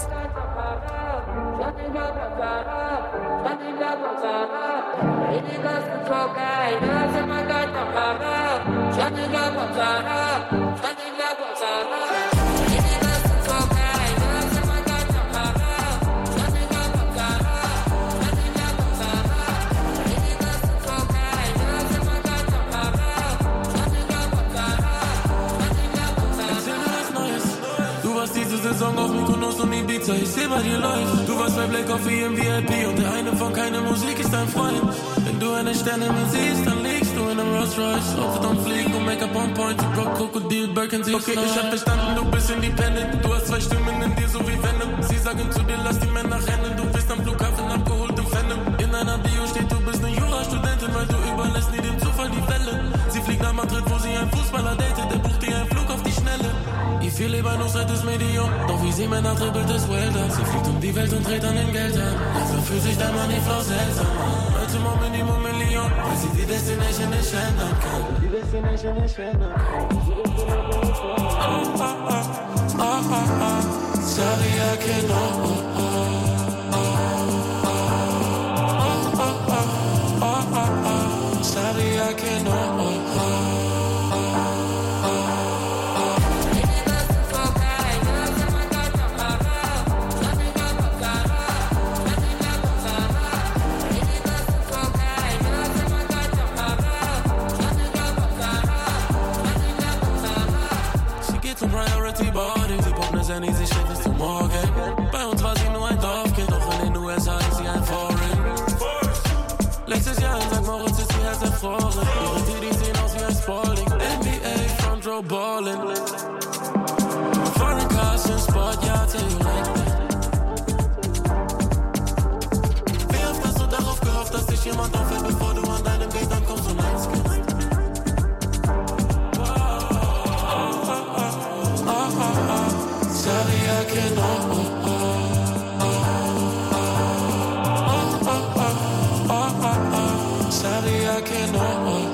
Saison auf Mykonos und Ibiza, ich seh bei dir läuft. Du warst bei Black Coffee im V I P und der eine von keine Musik ist dein Freund. Wenn du eine Sterne mehr siehst, dann liegst du in einem Rolls Royce. Outfit am Fliegen und Make-up on point, ich brauch Krokodil, Birkin, sie okay, ich hab verstanden, du bist independent. Du hast zwei Stimmen in dir, so wie Venom. Sie sagen zu dir, lass die Männer rennen. Du bist am Flughafen abgeholt im Phantom. In einer Bio steht, du bist eine Jurastudentin, weil du überlässt nie dem Zufall die Fälle. Sie fliegt nach Madrid, wo sie einen Fußballer datet, der bucht dir einen Flug auf die Schnelle. Ich viel lieber nur seit das Medium, doch wie sie Männer dribbelt es Welter. Sie fliegt um die Welt und dreht an den Geldern. Also fühlt sich der Moneyflow seltsam an. Heute morgen Minimum Million, weil sie die Destination nicht ändern kann. Die Destination nicht ändern kann. Sorry, I cannot. Sorry, I cannot. Sie geht zum Priority Boarding, sie pumpt ne Sandy, sie schläft bis zum Morgen. Bei uns war sie nur ein Dorfkind, doch in den U S A ist sie ein Foreign. Letztes Jahr in Sankt Moritz ist sie erst erfroren. Ihre Titties sehen aus wie ein Spalding. N B A, Front Row Ballin'. Foreign Cars im Sport, ja, tell you like that. Wie oft hast du darauf gehofft, dass dich jemand auffällt, bevor du an deinem Gate ankommst und eins gibst? Sorry, I cannot. Sorry, I cannot.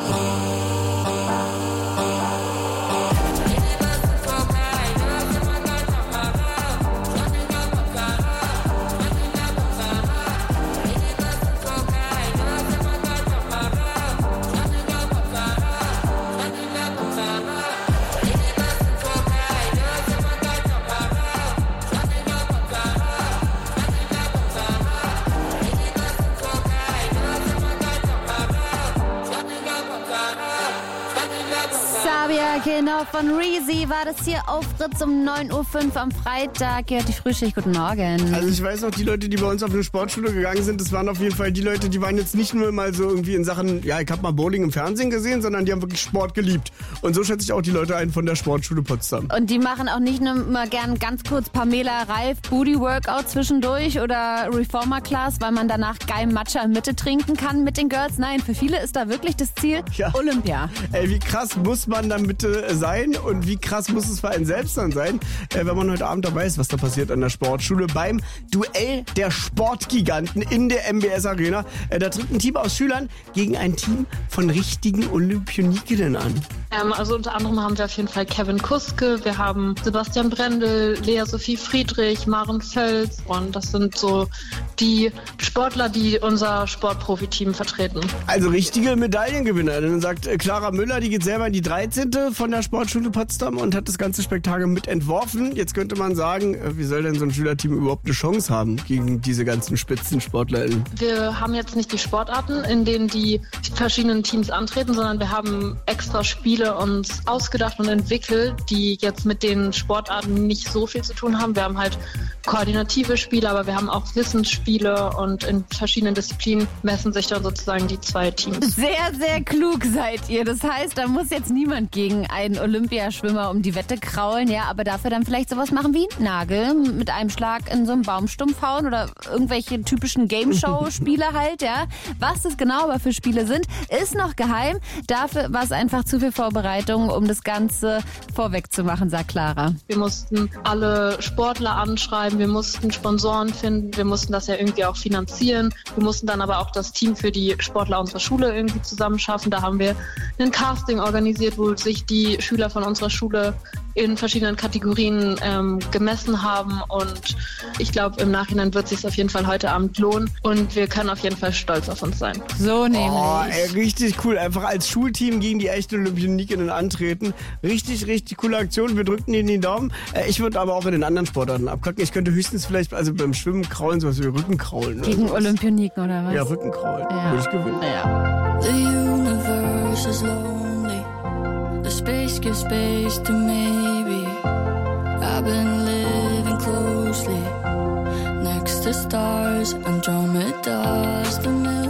Sabia Genau von Reezy war das hier auf Fritz um neun Uhr fünf am Freitag. Gehört die Frühschicht. Guten Morgen. Also ich weiß noch, die Leute, die bei uns auf eine Sportschule gegangen sind, das waren auf jeden Fall die Leute, die waren jetzt nicht nur mal so irgendwie in Sachen, ja, ich habe mal Bowling im Fernsehen gesehen, sondern die haben wirklich Sport geliebt. Und so schätze ich auch die Leute ein von der Sportschule Potsdam. Und die machen auch nicht nur mal gern ganz kurz Pamela Reif Booty Workout zwischendurch oder Reformer Class, weil man danach geil Matcha in Mitte trinken kann mit den Girls. Nein, für viele ist da wirklich das Ziel ja. Olympia. Ey, wie krass muss man dann bitte sein und wie krass muss es für einen selbst dann sein, äh, wenn man heute Abend dabei ist, was da passiert an der Sportschule beim Duell der Sportgiganten in der M B S Arena. Äh, da tritt ein Team aus Schülern gegen ein Team von richtigen Olympionikinnen an. Ähm, also unter anderem haben wir auf jeden Fall Kevin Kuske, wir haben Sebastian Brendel, Lea Sophie Friedrich, Maren Völz und das sind so die Sportler, die unser Sportprofi-Team vertreten. Also richtige Medaillengewinner. Dann sagt äh, Clara Müller, die geht selber in die dreizehnte von der Sportschule Potsdam und hat das ganze Spektakel mit entworfen. Jetzt könnte man sagen, äh, wie soll denn so ein Schülerteam überhaupt eine Chance haben gegen diese ganzen SpitzensportlerInnen? Wir haben jetzt nicht die Sportarten, in denen die verschiedenen Teams antreten, sondern wir haben extra Spiele uns ausgedacht und entwickelt, die jetzt mit den Sportarten nicht so viel zu tun haben. Wir haben halt koordinative Spiele, aber wir haben auch Wissensspiele und in verschiedenen Disziplinen messen sich dann sozusagen die zwei Teams. Sehr, sehr klug seid ihr. Das heißt, da muss jetzt niemand gegen einen Olympiaschwimmer um die Wette kraulen, ja, aber dafür dann vielleicht sowas machen wie Nagel mit einem Schlag in so einen Baumstumpf hauen oder irgendwelche typischen Game-Show-Spiele halt, ja. Was das genau aber für Spiele sind, ist noch geheim. Dafür war es einfach zu viel Vorbereitung, um das Ganze vorweg zu machen, sagt Clara. Wir mussten alle Sportler anschreiben, wir mussten Sponsoren finden, wir mussten das ja irgendwie auch finanzieren. Wir mussten dann aber auch das Team für die Sportler unserer Schule irgendwie zusammenschaffen. Da haben wir ein Casting organisiert, wo sich die Schüler von unserer Schule in verschiedenen Kategorien ähm, gemessen haben und ich glaube, im Nachhinein wird es sich auf jeden Fall heute Abend lohnen und wir können auf jeden Fall stolz auf uns sein. So nämlich. Oh, ey, richtig cool. Einfach als Schulteam gegen die echten Olympionikinnen antreten. Richtig, richtig coole Aktion. Wir drücken ihnen die Daumen. Äh, ich würde aber auch in den anderen Sportarten abkacken. Ich könnte höchstens vielleicht, also beim Schwimmen kraulen, sowas wie Rückenkraulen. Gegen Olympioniken oder was? Ja, Rückenkraulen. Ja. Würde ich gewinnen. Ja. The universe is lonely. The space gives space to maybe. I've been living closely next to stars, Andromeda's the middle.